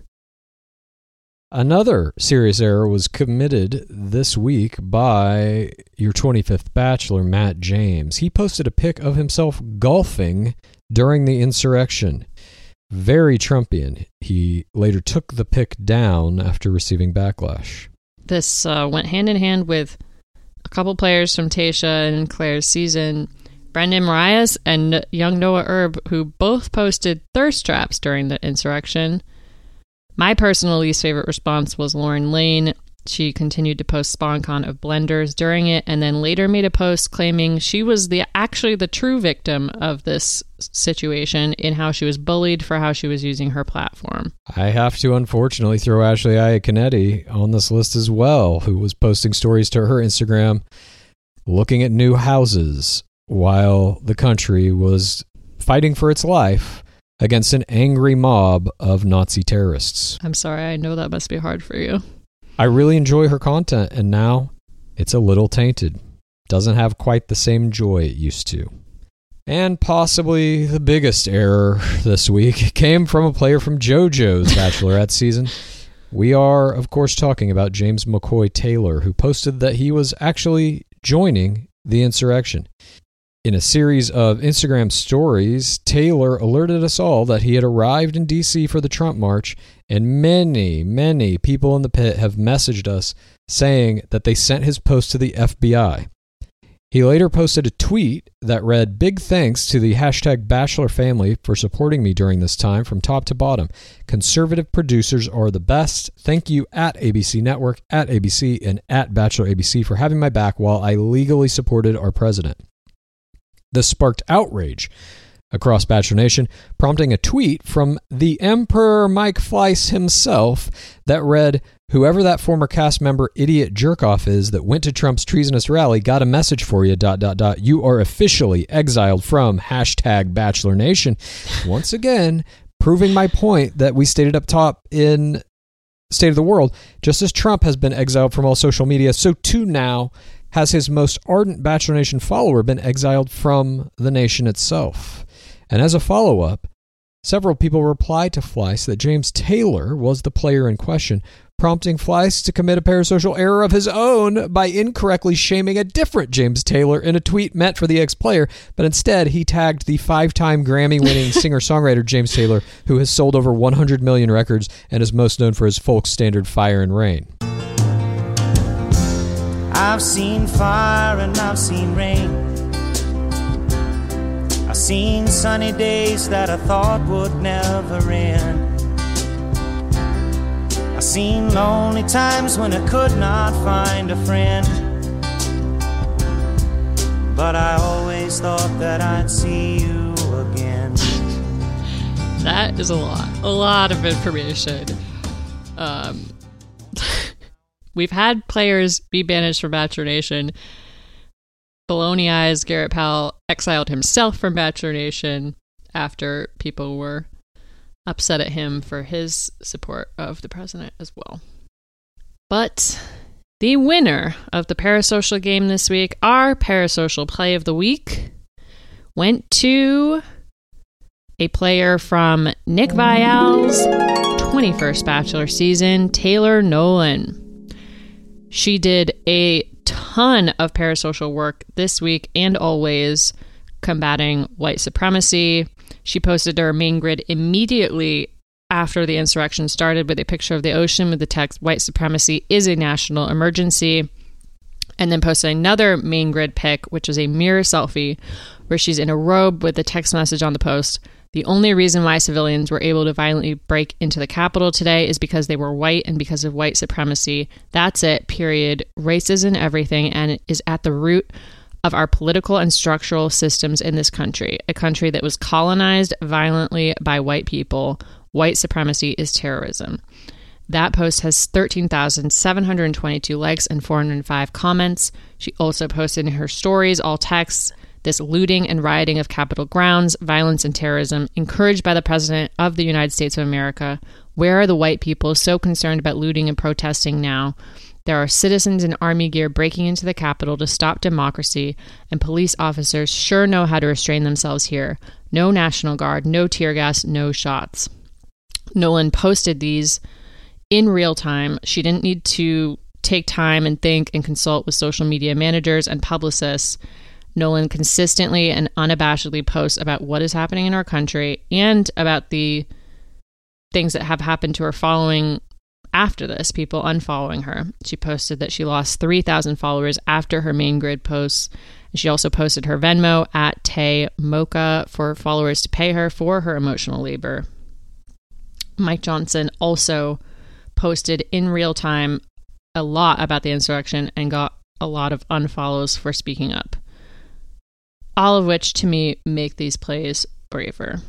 Another serious error was committed this week by your 25th Bachelor, Matt James. He posted a pic of himself golfing during the insurrection. Very Trumpian. He later took the pic down after receiving backlash. This went hand in hand with a couple players from Tayshia and Claire's season, Brendan Marias and young Noah Erb, who both posted thirst traps during the insurrection. My personal least favorite response was Lauren Lane. She continued to post SpawnCon of blenders during it, and then later made a post claiming she was actually the true victim of this situation in how she was bullied for how she was using her platform. I have to unfortunately throw Ashley Iaconetti on this list as well, who was posting stories to her Instagram looking at new houses while the country was fighting for its life against an angry mob of Nazi terrorists. I'm sorry, I know that must be hard for you. I really enjoy her content, and now it's a little tainted. doesn't have quite the same joy it used to. And possibly the biggest error this week came from a player from JoJo's Bachelorette season. We are, of course, talking about James McCoy Taylor, who posted that he was actually joining the insurrection. In a series of Instagram stories, Taylor alerted us all that he had arrived in D.C. for the Trump March, and many people in the pit have messaged us saying that they sent his post to the FBI. He later posted a tweet that read, "Big thanks to the #Bachelor family for supporting me during this time from top to bottom. Conservative producers are the best. Thank you at ABC Network, at ABC, and at Bachelor ABC for having my back while I legally supported our president." This sparked outrage across Bachelor Nation, prompting a tweet from the Emperor Mike Fleiss himself that read, "Whoever that former cast member idiot jerk-off is that went to Trump's treasonous rally got a message for you, ... You are officially exiled from #Bachelor Nation." Once again, proving my point that we stated up top in State of the World, just as Trump has been exiled from all social media, so too now has his most ardent Bachelor Nation follower been exiled from the nation itself. And as a follow-up, several people replied to Fleiss that James Taylor was the player in question, prompting Fleiss to commit a parasocial error of his own by incorrectly shaming a different James Taylor in a tweet meant for the ex-player, but instead he tagged the 5-time Grammy-winning singer-songwriter James Taylor, who has sold over 100 million records and is most known for his folk standard Fire and Rain. I've seen fire and I've seen rain. I've seen sunny days that I thought would never end. I've seen lonely times when I could not find a friend. But I always thought that I'd see you again. That is a lot of information. We've had players be banished from Bachelor Nation. Baloney Eyes Garrett Powell exiled himself from Bachelor Nation after people were upset at him for his support of the president as well. But the winner of the parasocial game this week, our parasocial play of the week, went to a player from Nick Viall's 21st Bachelor season, Taylor Nolan. She did a ton of parasocial work this week and always combating white supremacy. She posted to her main grid immediately after the insurrection started with a picture of the ocean with the text, "White supremacy is a national emergency," and then posted another main grid pic, which is a mirror selfie where she's in a robe with the text message on the post, "The only reason why civilians were able to violently break into the Capitol today is because they were white and because of white supremacy. That's it, period. Race isn't everything, and it is at the root of our political and structural systems in this country, a country that was colonized violently by white people. White supremacy is terrorism." That post has 13,722 likes and 405 comments. She also posted in her stories, all texts, "This looting and rioting of Capitol grounds, violence and terrorism, encouraged by the President of the United States of America. Where are the white people so concerned about looting and protesting now? There are citizens in army gear breaking into the Capitol to stop democracy, and police officers sure know how to restrain themselves here. No National Guard, no tear gas, no shots." Nolan posted these in real time. She didn't need to take time and think and consult with social media managers and publicists. Nolan consistently and unabashedly posts about what is happening in our country and about the things that have happened to her following after this, people unfollowing her. She posted that she lost 3,000 followers after her main grid posts. She also posted her Venmo at Tay Mocha for followers to pay her for her emotional labor. Mike Johnson also posted in real time a lot about the insurrection and got a lot of unfollows for speaking up. All of which, to me, make these plays braver.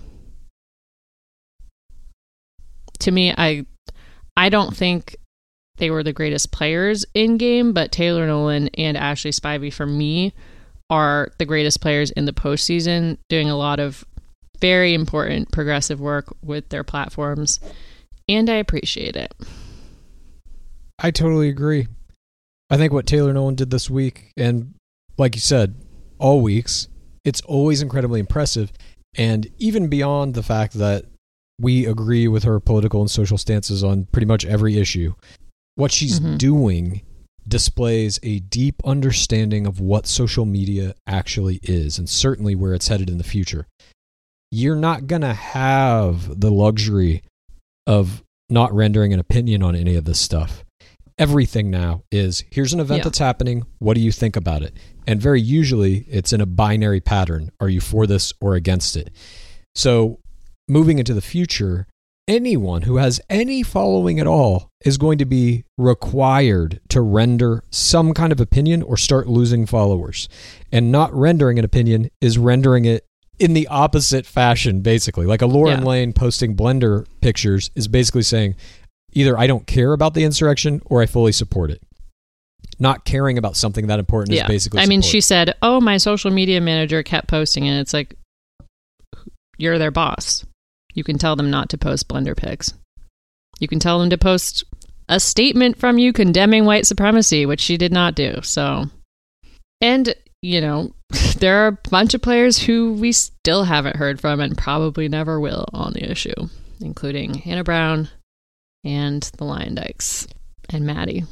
To me, I don't think they were the greatest players in game, but Taylor Nolan and Ashley Spivey, for me, are the greatest players in the postseason, doing a lot of very important progressive work with their platforms, and I appreciate it. I totally agree. I think what Taylor Nolan did this week, and like you said, all weeks, it's always incredibly impressive. And even beyond the fact that we agree with her political and social stances on pretty much every issue, what she's doing displays a deep understanding of what social media actually is, and certainly where it's headed in the future. You're not going to have the luxury of not rendering an opinion on any of this stuff. Everything now is, here's an event that's happening. What do you think about it? And very usually it's in a binary pattern. Are you for this or against it? So moving into the future, anyone who has any following at all is going to be required to render some kind of opinion or start losing followers. And not rendering an opinion is rendering it in the opposite fashion, basically. Like a Lauren Lane posting Blender pictures is basically saying, either I don't care about the insurrection or I fully support it. Not caring about something that important is basically I mean, support. she said, oh, my social media manager kept posting it. It's like, you're their boss. You can tell them not to post Blender pics. You can tell them to post a statement from you condemning white supremacy, which she did not do. So, and, you know, there are a bunch of players who we still haven't heard from and probably never will on the issue, including Hannah Brown and the Lion Dykes and Maddie.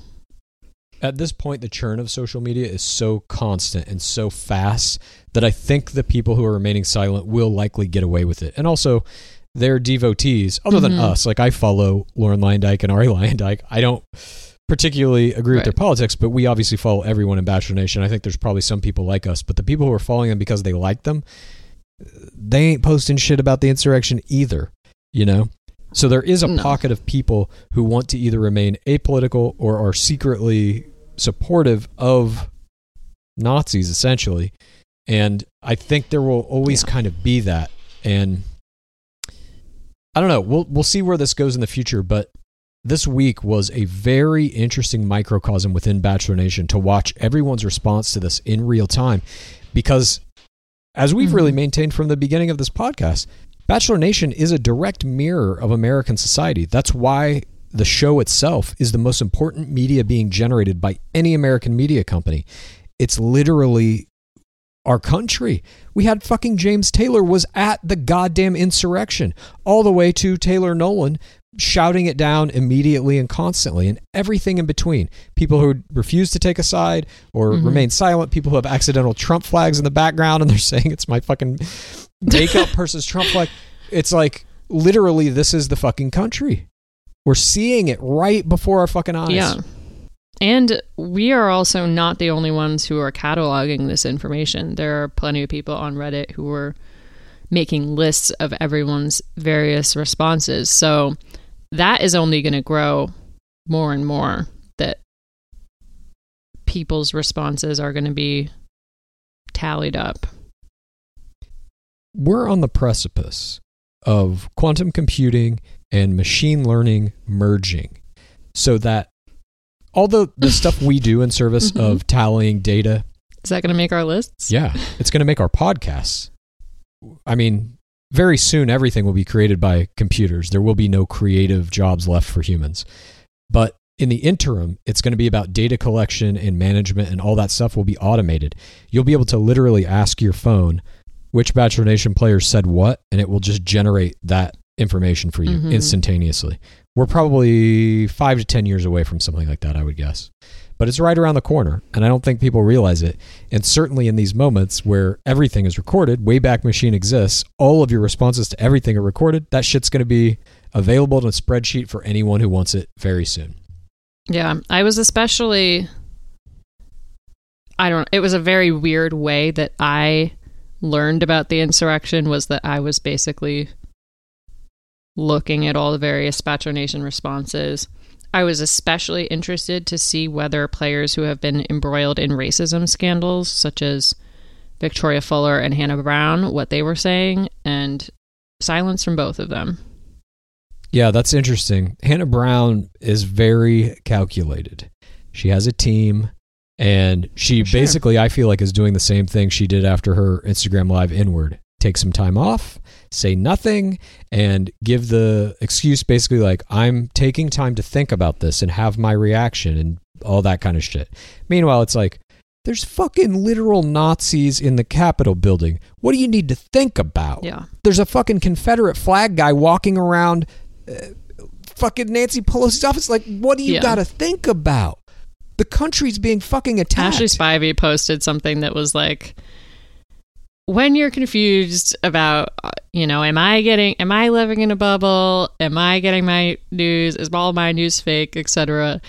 At this point, the churn of social media is so constant and so fast that I think the people who are remaining silent will likely get away with it. And also, they're devotees, other than us. Like, I follow Lauren Lyondike and Ari Lyondike. I don't particularly agree with their politics, but we obviously follow everyone in Bachelor Nation. I think there's probably some people like us, but the people who are following them because they like them, they ain't posting shit about the insurrection either, you know? So there is a pocket of people who want to either remain apolitical or are secretly supportive of Nazis, essentially. And I think there will always kind of be that. And I don't know. We'll see where this goes in the future, but this week was a very interesting microcosm within Bachelor Nation to watch everyone's response to this in real time. Because as we've really maintained from the beginning of this podcast, Bachelor Nation is a direct mirror of American society. That's why the show itself is the most important media being generated by any American media company. It's literally our country. We had fucking James Taylor was at the goddamn insurrection, all the way to Taylor Nolan shouting it down immediately and constantly, and everything in between. People who refuse to take a side or remain silent, people who have accidental Trump flags in the background and they're saying it's my fucking makeup person's Trump flag. It's like, literally, this is the fucking country. We're seeing it right before our fucking eyes. Yeah. And we are also not the only ones who are cataloging this information. There are plenty of people on Reddit who are making lists of everyone's various responses. So that is only going to grow more and more, that people's responses are going to be tallied up. We're on the precipice of quantum computing and machine learning merging, so that all the stuff we do in service of tallying data, is that going to make our lists? Yeah, it's going to make our podcasts. I mean, very soon everything will be created by computers. There will be no creative jobs left for humans. But in the interim, it's going to be about data collection and management, and all that stuff will be automated. You'll be able to literally ask your phone which Bachelor Nation players said what, and it will just generate that information for you instantaneously. We're probably 5 to 10 years away from something like that, I would guess. But it's right around the corner, and I don't think people realize it. And certainly in these moments where everything is recorded, Wayback Machine exists, all of your responses to everything are recorded, that shit's going to be available in a spreadsheet for anyone who wants it very soon. Yeah, I was especially... it was a very weird way that I learned about the insurrection, was that I was basically looking at all the various Bachelor Nation responses. I was especially interested to see whether players who have been embroiled in racism scandals, such as Victoria Fuller and Hannah Brown, what they were saying, and silence from both of them. Yeah, that's interesting. Hannah Brown is very calculated. She has a team, and she basically, I feel like, is doing the same thing she did after her Instagram Live Inward. Take some time off, say nothing, and give the excuse basically like, I'm taking time to think about this and have my reaction and all that kind of shit. Meanwhile, it's like, There's fucking literal Nazis in the Capitol building. What do you need to think about? Yeah. There's a fucking Confederate flag guy walking around fucking Nancy Pelosi's office. Like, what do you got to think about? The country's being fucking attacked. Ashley Spivey posted something that was like, when you're confused about, am I living in a bubble? Am I getting my news? Is all my news fake, etc.?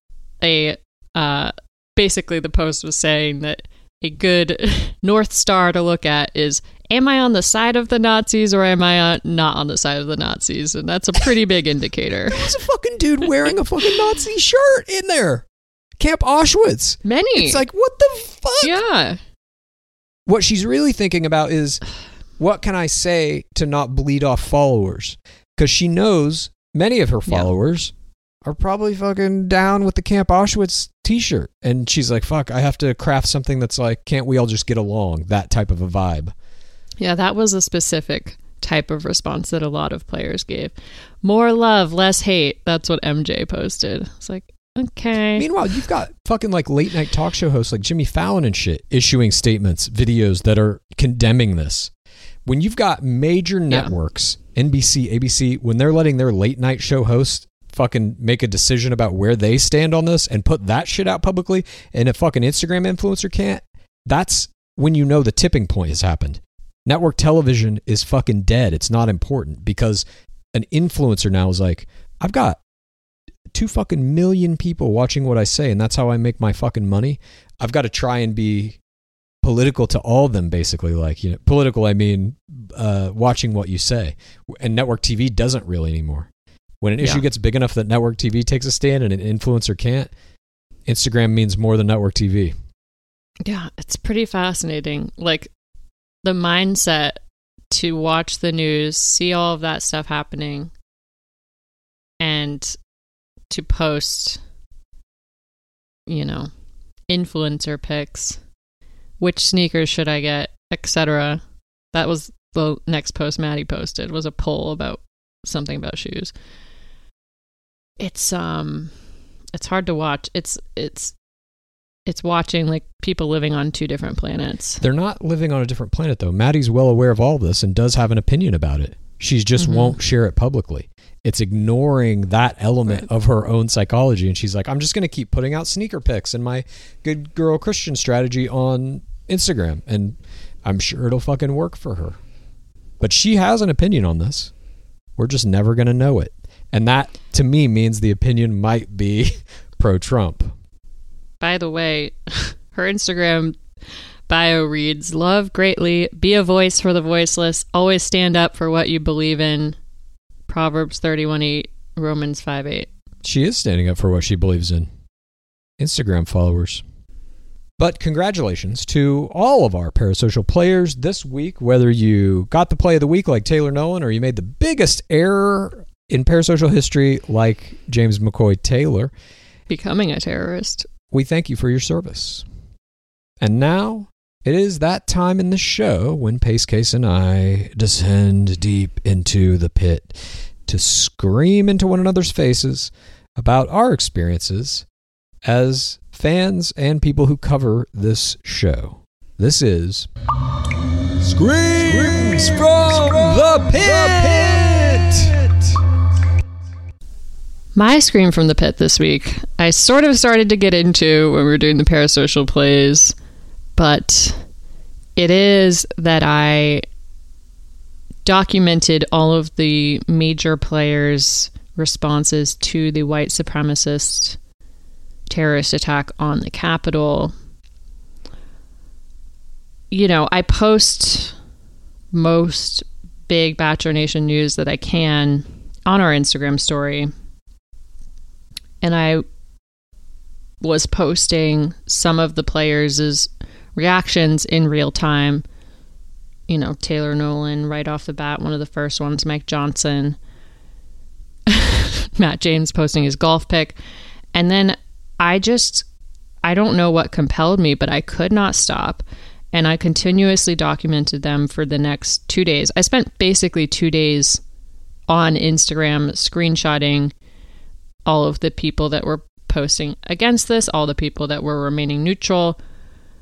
Basically the post was saying that a good North Star to look at is, am I on the side of the Nazis or am I not on the side of the Nazis? And that's a pretty big indicator. There's a fucking dude wearing a fucking Nazi shirt in there. Camp Auschwitz. Many. It's like, what the fuck? Yeah. What she's really thinking about is, what can I say to not bleed off followers? Because she knows many of her followers are probably fucking down with the Camp Auschwitz t-shirt. And she's like, fuck, I have to craft something that's like, can't we all just get along? That type of a vibe. Yeah, that was a specific type of response that a lot of players gave. More love, less hate. That's what MJ posted. It's like, okay. Meanwhile, you've got fucking like late night talk show hosts like Jimmy Fallon and shit issuing statements, videos that are condemning this. When you've got major networks, NBC, ABC, when they're letting their late night show hosts fucking make a decision about where they stand on this and put that shit out publicly, and a fucking Instagram influencer can't, that's when you know the tipping point has happened. Network television is fucking dead. It's not important because an influencer now is like, I've got 2 fucking million people watching what I say, and that's how I make my fucking money. I've got to try and be political to all of them, basically. Like, political, I mean, watching what you say. And network TV doesn't really anymore. When an issue gets big enough that network TV takes a stand and an influencer can't, Instagram means more than network TV. Yeah, it's pretty fascinating. Like, the mindset to watch the news, see all of that stuff happening, and to post, influencer pics. Which sneakers should I get, etc. That was the next post Maddie posted, was a poll about something about shoes. It's hard to watch. It's watching like people living on 2 different planets. They're not living on a different planet though. Maddie's well aware of all of this and does have an opinion about it. She just won't share it publicly. It's ignoring that element of her own psychology. And she's like, I'm just going to keep putting out sneaker pics and my good girl Christian strategy on Instagram. And I'm sure it'll fucking work for her. But she has an opinion on this. We're just never going to know it. And that, to me, means the opinion might be pro-Trump. By the way, her Instagram bio reads, love greatly, be a voice for the voiceless, always stand up for what you believe in. Proverbs 31:8, Romans 5:8. She is standing up for what she believes in. Instagram followers. But congratulations to all of our parasocial players this week, whether you got the play of the week like Taylor Nolan or you made the biggest error in parasocial history like James McCoy Taylor. Becoming a terrorist. We thank you for your service. And now it is that time in the show when Pace Case and I descend deep into the pit to scream into one another's faces about our experiences as fans and people who cover this show. This is Screams from the Pit! My scream from the pit this week, I sort of started to get into when we were doing the parasocial plays, but it is that I documented all of the major players' responses to the white supremacist terrorist attack on the Capitol. I post most big Bachelor Nation news that I can on our Instagram story. And I was posting some of the players' reactions in real time. Taylor Nolan, right off the bat, one of the first ones, Mike Johnson, Matt James posting his golf pic. And then I don't know what compelled me, but I could not stop. And I continuously documented them for the next 2 days. I spent basically 2 days on Instagram screenshotting all of the people that were posting against this, all the people that were remaining neutral,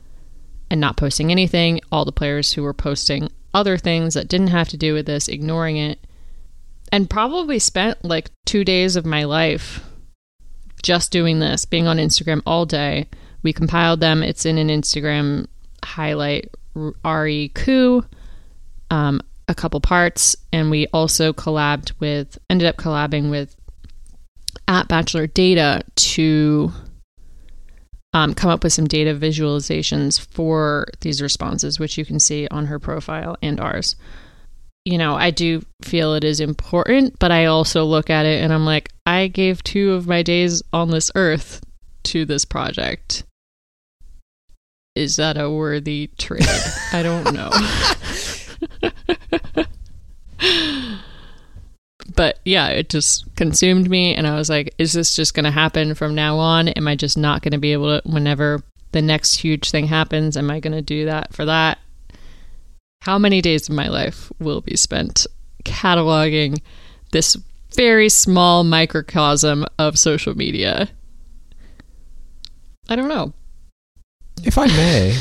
and not posting anything. All the players who were posting other things that didn't have to do with this, ignoring it, and probably spent like 2 days of my life just doing this, being on Instagram all day. We compiled them. It's in an Instagram highlight, RE-Coup, a couple parts, and we also ended up collabing with @BachelorData to come up with some data visualizations for these responses, which you can see on her profile and ours. You know, I do feel it is important, but I also look at it and I'm like, I gave 2 of my days on this earth to this project. Is that a worthy trade? I don't know. But yeah, it just consumed me, and I was like, is this just going to happen from now on? Am I just not going to be able to, whenever the next huge thing happens, am I going to do that for that? How many days of my life will be spent cataloging this very small microcosm of social media? I don't know. If I may,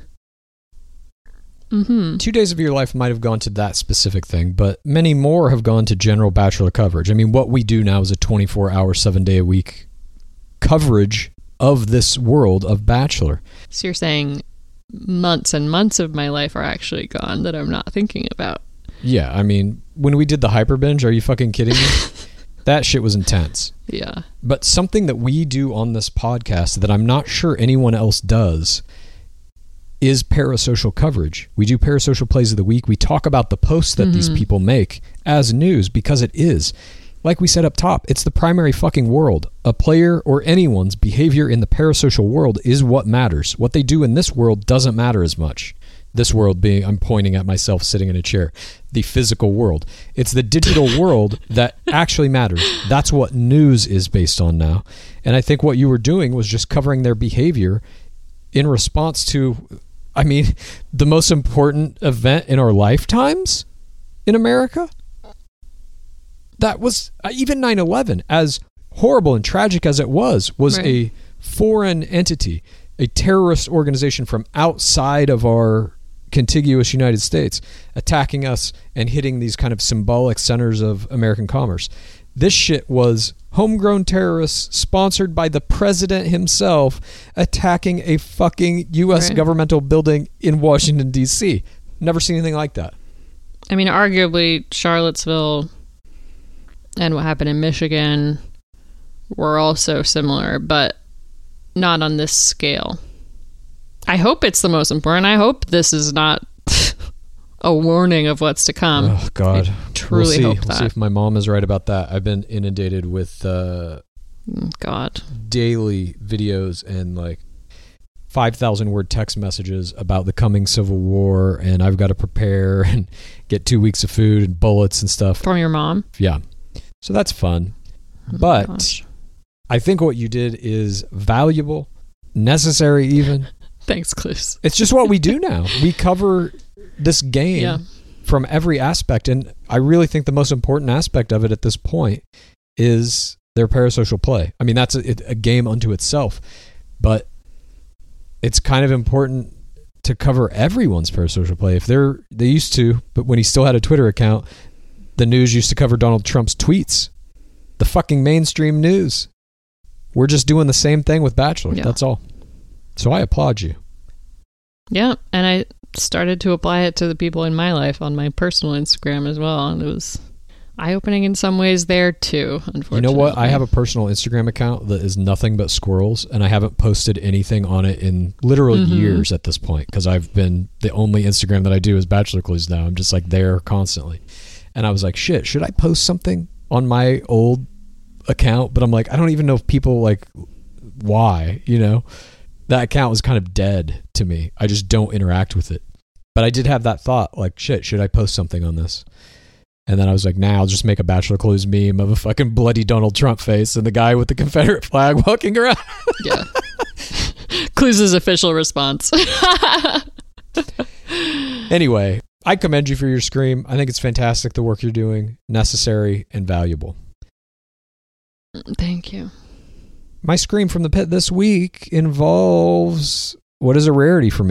2 days of your life might have gone to that specific thing, but many more have gone to general Bachelor coverage. I mean, what we do now is a 24-hour, 7-day-a-week coverage of this world of Bachelor. So you're saying months and months of my life are actually gone that I'm not thinking about. Yeah, I mean, when we did the hyper binge, are you fucking kidding me? That shit was intense. Yeah. But something that we do on this podcast that I'm not sure anyone else does is parasocial coverage. We do parasocial plays of the week. We talk about the posts that these people make as news, because it is, like we said up top, it's the primary fucking world. A player or anyone's behavior in the parasocial world is what matters. What they do in this world doesn't matter as much. This world being, I'm pointing at myself sitting in a chair, the physical world. It's the digital world that actually matters. That's what news is based on now. And I think what you were doing was just covering their behavior in response to, I mean, the most important event in our lifetimes in America. That was, even 9/11, as horrible and tragic as it was right. A foreign entity, a terrorist organization from outside of our contiguous United States, attacking us and hitting these kind of symbolic centers of American commerce. This shit was homegrown terrorists sponsored by the president himself attacking a fucking U.S. governmental building in Washington, D.C. Never seen anything like that. I mean, arguably, Charlottesville and what happened in Michigan were also similar, but not on this scale. I hope it's the most important. I hope this is not a warning of what's to come. Oh, God. I truly hope that. We'll see if my mom is right about that. I've been inundated with God daily videos and like 5,000 word text messages about the coming civil war, and I've got to prepare and get 2 weeks of food and bullets and stuff. From your mom? Yeah. So that's fun. But I think what you did is valuable, necessary even. Thanks, Clues. It's just what we do now. We cover this game from every aspect, and I really think the most important aspect of it at this point is their parasocial play. I mean, that's a game unto itself, but it's kind of important to cover everyone's parasocial play. If they used to, but when he still had a Twitter account, the news used to cover Donald Trump's tweets. The fucking mainstream news. We're just doing the same thing with Bachelor. Yeah. That's all. So I applaud you. Yeah, and I started to apply it to the people in my life on my personal Instagram as well, and it was eye-opening in some ways there too, unfortunately. You know what? I have a personal Instagram account that is nothing but squirrels, and I haven't posted anything on it in literal years at this point, because I've been, the only Instagram that I do is Bachelor Clues now. I'm just like there constantly. And I was like, shit, should I post something on my old account? But I'm like, I don't even know if people like, why, you know? That account was kind of dead to me. I just don't interact with it. But I did have that thought, like, shit, should I post something on this? And then I was like, nah, I'll just make a Bachelor Clues meme of a fucking bloody Donald Trump face and the guy with the Confederate flag walking around. Yeah. Clues' official response. Anyway, I commend you for your scream. I think it's fantastic, the work you're doing, necessary and valuable. Thank you. My scream from the pit this week involves what is a rarity for me.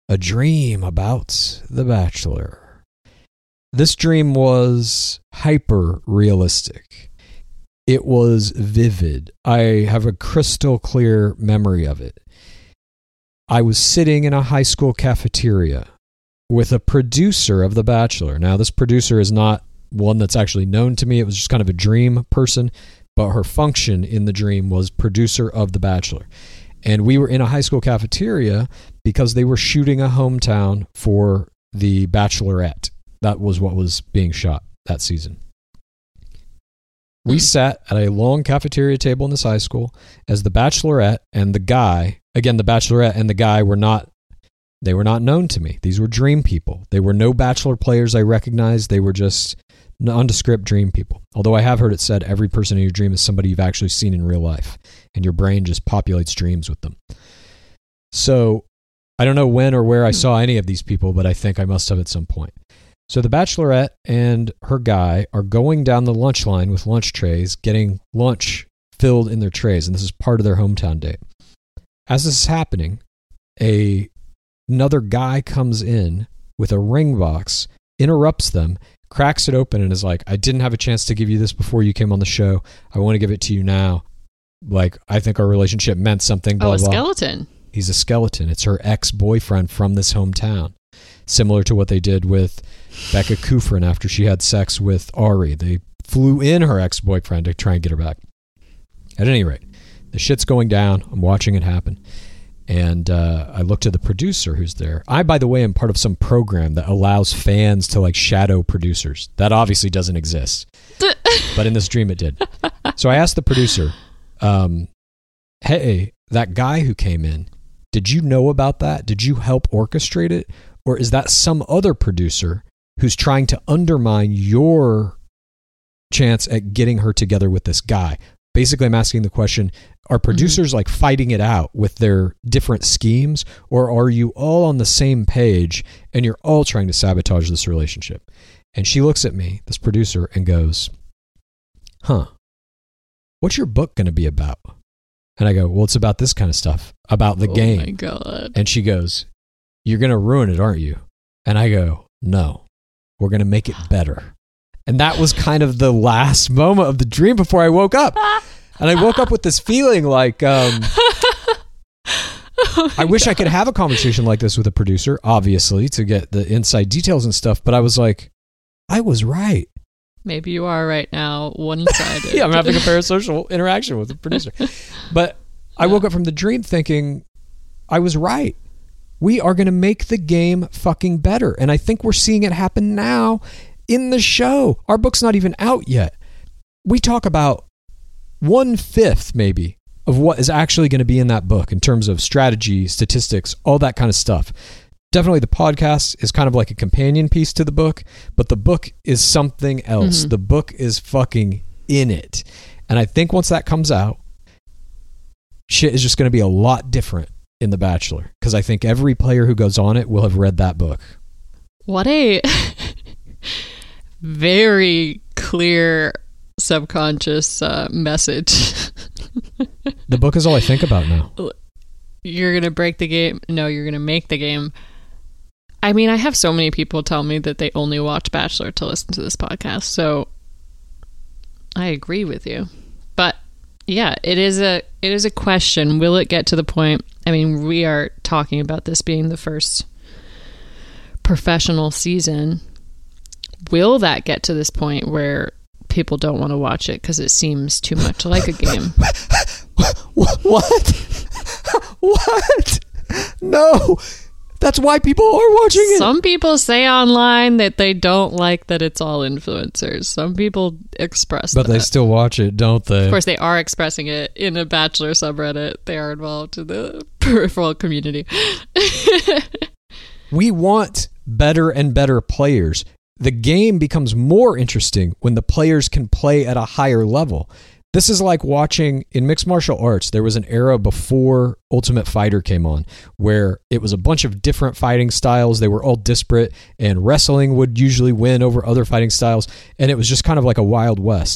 a dream about The Bachelor. This dream was hyper realistic. It was vivid. I have a crystal clear memory of it. I was sitting in a high school cafeteria with a producer of The Bachelor. Now, this producer is not one that's actually known to me. It was just kind of a dream person, but her function in the dream was producer of The Bachelor. And we were in a high school cafeteria because they were shooting a hometown for The Bachelorette. That was what was being shot that season. We sat at a long cafeteria table in this high school as The Bachelorette and the guy, again, The Bachelorette and the guy were not known to me. These were dream people. They were no Bachelor players I recognized. They were just nondescript dream people. Although I have heard it said every person in your dream is somebody you've actually seen in real life, and your brain just populates dreams with them. So I don't know when or where I saw any of these people, but I think I must have at some point. So the Bachelorette and her guy are going down the lunch line with lunch trays, getting lunch filled in their trays, and this is part of their hometown date. As this is happening, another guy comes in with a ring box, interrupts them, cracks it open, and is like, I didn't have a chance to give you this before you came on the show. I want to give it to you now. Like, I think our relationship meant something, blah, a blah. skeleton. He's a skeleton. It's her ex-boyfriend from this hometown. Similar to what they did with Becca Kufrin after she had sex with Ari. They flew in her ex-boyfriend to try and get her back. At any rate, the shit's going down. I'm watching it happen. And I look to the producer who's there. I, by the way, am part of some program that allows fans to like shadow producers. That obviously doesn't exist. But in this dream it did. So I asked the producer, hey, that guy who came in, did you know about that? Did you help orchestrate it? Or is that some other producer who's trying to undermine your chance at getting her together with this guy? Basically, I'm asking the question, are producers like fighting it out with their different schemes, or are you all on the same page and you're all trying to sabotage this relationship? And she looks at me, this producer, and goes, what's your book going to be about? And I go, well, it's about this kind of stuff, about the game. Oh my God. And she goes, you're going to ruin it, aren't you? And I go, no, we're going to make it better. And that was kind of the last moment of the dream before I woke up. And I woke up with this feeling like, I wish I could have a conversation like this with a producer, obviously, to get the inside details and stuff. But I was like, I was right. Maybe you are right now, one-sided. Yeah, I'm having a parasocial interaction with the producer. But I woke up from the dream thinking, I was right. We are going to make the game fucking better. And I think we're seeing it happen now in the show. Our book's not even out yet. We talk about 1/5 maybe of what is actually going to be in that book in terms of strategy, statistics, all that kind of stuff. Definitely the podcast is kind of like a companion piece to the book, but the book is something else. The book is fucking in it. And I think once that comes out, shit is just going to be a lot different in The Bachelor, because I think every player who goes on it will have read that book. What a very clear subconscious message. The book is all I think about now. You're going to break the game. No, you're going to make the game. I mean, I have so many people tell me that they only watch Bachelor to listen to this podcast, so I agree with you. But yeah, it is a question. Will it get to the point? I mean, we are talking about this being the first professional season. Will that get to this point where people don't want to watch it because it seems too much like a game? What? No. That's why people are watching it. Some people say online that they don't like that it's all influencers. Some people express But that. they still watch it, don't they? Of course, they are expressing it in a Bachelor subreddit. They are involved in the peripheral community. We want better and better players. The game becomes more interesting when the players can play at a higher level. This is like watching in mixed martial arts. There was an era before Ultimate Fighter came on where it was a bunch of different fighting styles. They were all disparate, and wrestling would usually win over other fighting styles. And it was just kind of like a Wild West.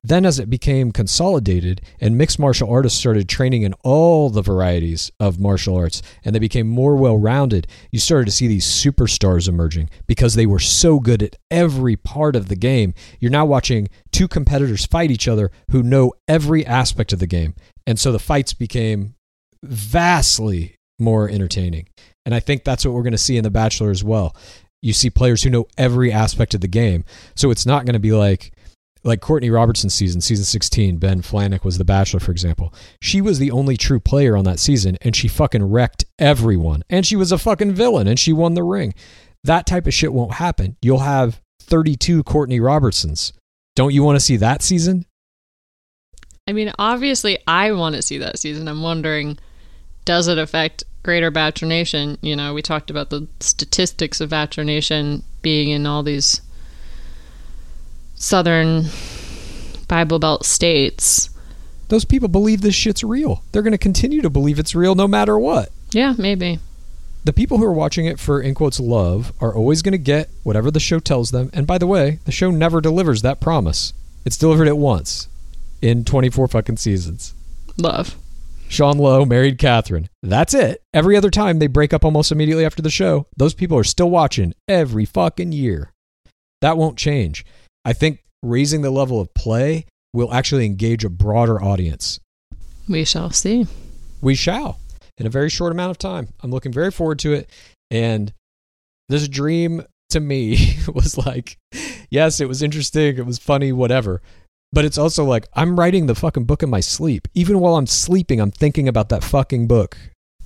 Then as it became consolidated and mixed martial artists started training in all the varieties of martial arts and they became more well-rounded, you started to see these superstars emerging because they were so good at every part of the game. You're now watching two competitors fight each other who know every aspect of the game. And so the fights became vastly more entertaining. And I think that's what we're going to see in The Bachelor as well. You see players who know every aspect of the game. So it's not going to be like Courtney Robertson's season 16, Ben Flajnik was The Bachelor, for example. She was the only true player on that season, and she fucking wrecked everyone. And she was a fucking villain, and she won the ring. That type of shit won't happen. You'll have 32 Courtney Robertsons. Don't you want to see that season? I mean, obviously, I want to see that season. I'm wondering, does it affect Greater Bachelor Nation? You know, we talked about the statistics of Bachelor Nation being in all these Southern Bible Belt states. Those people believe this shit's real. They're going to continue to believe it's real no matter what. Yeah, maybe. The people who are watching it for, in quotes, love are always going to get whatever the show tells them. And by the way, the show never delivers that promise. It's delivered it once in 24 fucking seasons. Love. Sean Lowe married Catherine. That's it. Every other time they break up almost immediately after the show, those people are still watching every fucking year. That won't change. I think raising the level of play will actually engage a broader audience. We shall see. We shall. In a very short amount of time. I'm looking very forward to it. And this dream to me was like, yes, it was interesting. It was funny, whatever. But it's also like, I'm writing the fucking book in my sleep. Even while I'm sleeping, I'm thinking about that fucking book.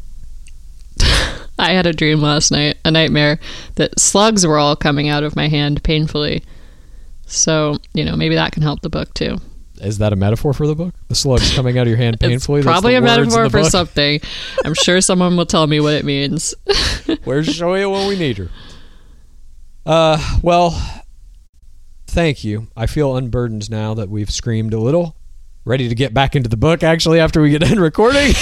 I had a dream last night, a nightmare, that slugs were all coming out of my hand painfully. So, you know, maybe that can help the book too. Is that a metaphor for the book? The slugs coming out of your hand painfully? It's probably a metaphor for something. I'm sure someone will tell me what it means. Where's Shoya when we need her? Well, thank you. I feel unburdened now that we've screamed a little. Ready to get back into the book, actually, after we get done recording.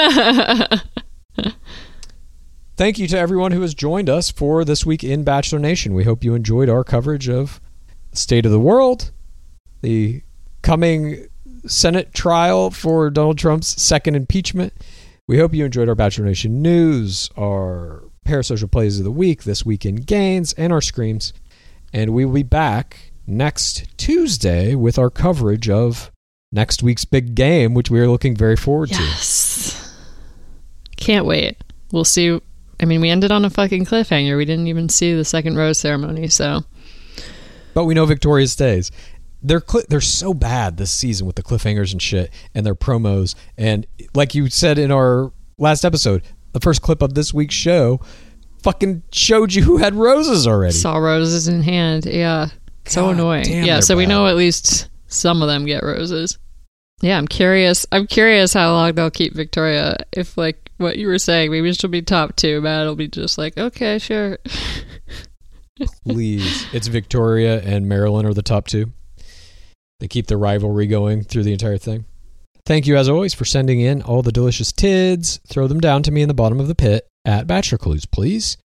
Thank you to everyone who has joined us for this week in Bachelor Nation. We hope you enjoyed our coverage of the state of the world, the coming Senate trial for Donald Trump's second impeachment. We hope you enjoyed our Bachelor Nation news, our Parasocial Plays of the Week, This Week in Gains, and our Screams. And we will be back next Tuesday with our coverage of next week's big game, which we are looking very forward to. Yes. Can't wait. We'll see. I mean, we ended on a fucking cliffhanger. We didn't even see the second rose ceremony, so. But we know Victoria stays. They're so bad this season with the cliffhangers and shit and their promos. And like you said in our last episode, the first clip of this week's show fucking showed you who had roses already. Saw roses in hand. Yeah. So annoying. Yeah, so we know at least some of them get roses. Yeah, I'm curious how long they'll keep Victoria. If, like what you were saying, maybe she'll be top 2, but it'll be just like, okay, sure. Please. It's Victoria and Marilyn are the top 2. They keep the rivalry going through the entire thing. Thank you, as always, for sending in all the delicious tids. Throw them down to me in the bottom of the pit at Bachelor Clues, please.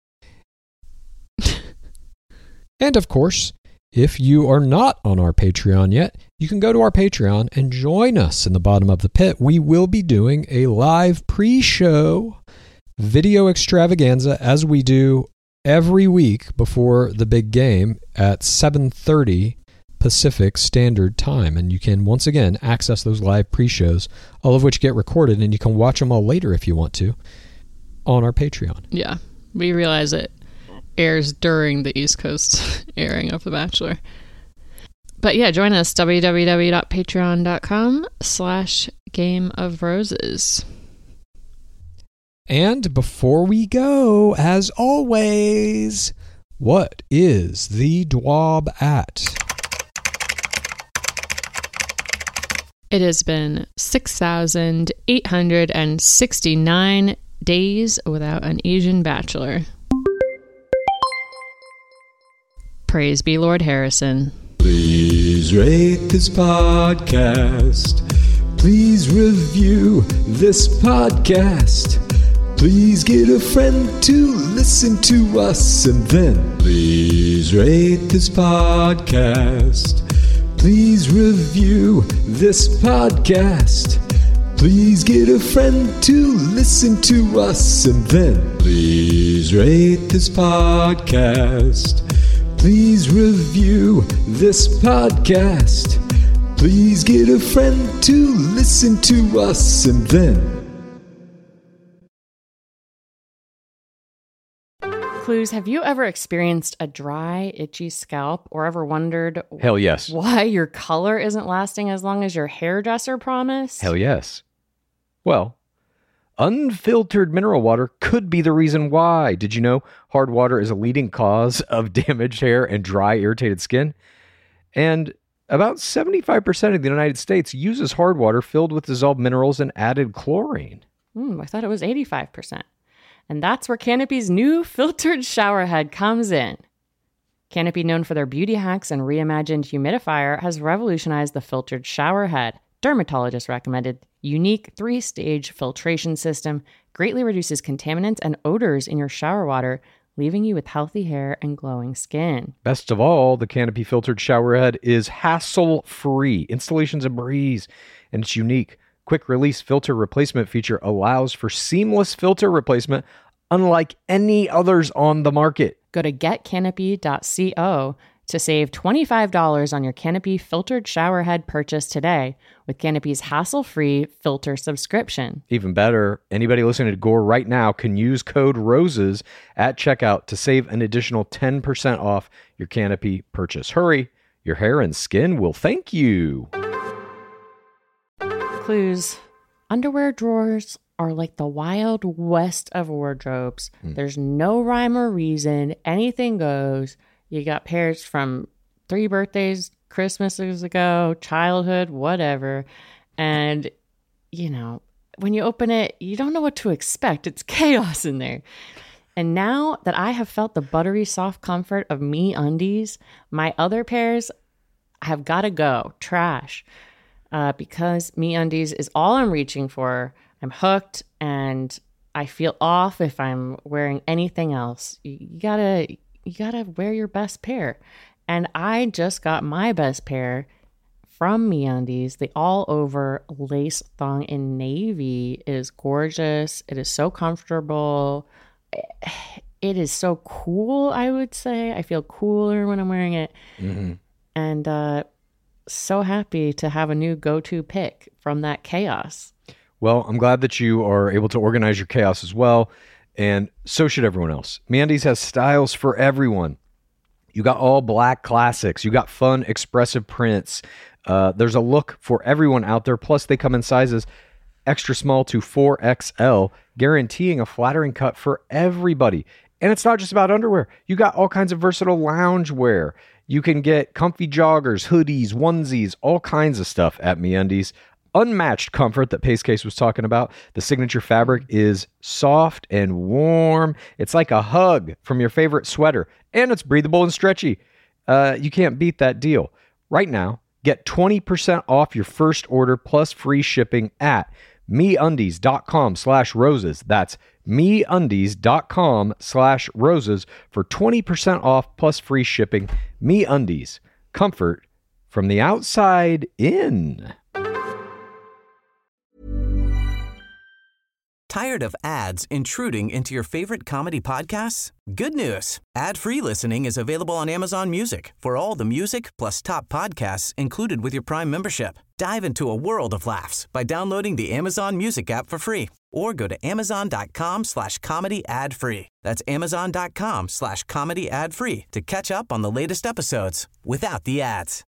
And, of course, if you are not on our Patreon yet, you can go to our Patreon and join us in the bottom of the pit. We will be doing a live pre-show video extravaganza as we do every week before the big game at 7:30 Pacific Standard Time. And you can, once again, access those live pre-shows, all of which get recorded, and you can watch them all later if you want to on our Patreon. Yeah, we realize it airs during the East Coast airing of The Bachelor. But yeah, join us, www.patreon.com/Game of Roses. And before we go, as always, what is the DWAB at? It has been 6,869 days without an Asian bachelor. Praise be Lord Harrison. Please rate this podcast. Please review this podcast. Please get a friend to listen to us. And then please rate this podcast. Please review this podcast. Please get a friend to listen to us, and then please rate this podcast. Please review this podcast. Please get a friend to listen to us, and then... Clues, have you ever experienced a dry, itchy scalp or ever wondered Hell yes. why your color isn't lasting as long as your hairdresser promised? Hell yes. Well, unfiltered mineral water could be the reason why. Did you know hard water is a leading cause of damaged hair and dry, irritated skin? And about 75% of the United States uses hard water filled with dissolved minerals and added chlorine. I thought it was 85%. And that's where Canopy's new filtered shower head comes in. Canopy, known for their beauty hacks and reimagined humidifier, has revolutionized the filtered shower head. Dermatologist recommended unique 3-stage filtration system greatly reduces contaminants and odors in your shower water, leaving you with healthy hair and glowing skin. Best of all, the Canopy filtered shower head is hassle-free. Installation's a breeze, and it's unique. Quick release filter replacement feature allows for seamless filter replacement unlike any others on the market. Go to getcanopy.co to save $25 on your Canopy filtered shower head purchase today with Canopy's hassle-free filter subscription. Even better, anybody listening to Gore right now can use code ROSES at checkout to save an additional 10% off your Canopy purchase. Hurry, your hair and skin will thank you. Clues. Underwear drawers are like the wild west of wardrobes. There's no rhyme or reason. Anything goes. You got pairs from 3 birthdays, Christmases ago, childhood, whatever. And, you know, when you open it, you don't know what to expect. It's chaos in there. And now that I have felt the buttery soft comfort of MeUndies, my other pairs have got to go. Trash. Because MeUndies is all I'm reaching for. I'm hooked, and I feel off if I'm wearing anything else. You gotta wear your best pair. And I just got my best pair from MeUndies. The all-over lace thong in navy is gorgeous. It is so comfortable. It is so cool, I would say. I feel cooler when I'm wearing it. Mm-hmm. And so happy to have a new go-to pick from that chaos. Well, I'm glad that you are able to organize your chaos as well, and so should everyone else. MeUndies has styles for everyone. You got all black classics. You got fun, expressive prints. There's a look for everyone out there. Plus, they come in sizes extra small to 4XL, guaranteeing a flattering cut for everybody. And it's not just about underwear. You got all kinds of versatile lounge wear. You can get comfy joggers, hoodies, onesies, all kinds of stuff at MeUndies. Unmatched comfort that Pace Case was talking about. The signature fabric is soft and warm. It's like a hug from your favorite sweater. And it's breathable and stretchy. You can't beat that deal. Right now, get 20% off your first order plus free shipping at MeUndies.com/roses. That's MeUndies.com/roses for 20% off plus free shipping. MeUndies. Comfort from the outside in. Tired of ads intruding into your favorite comedy podcasts? Good news. Ad-free listening is available on Amazon Music for all the music plus top podcasts included with your Prime membership. Dive into a world of laughs by downloading the Amazon Music app for free or go to amazon.com/comedy ad-free. That's amazon.com/comedy ad-free to catch up on the latest episodes without the ads.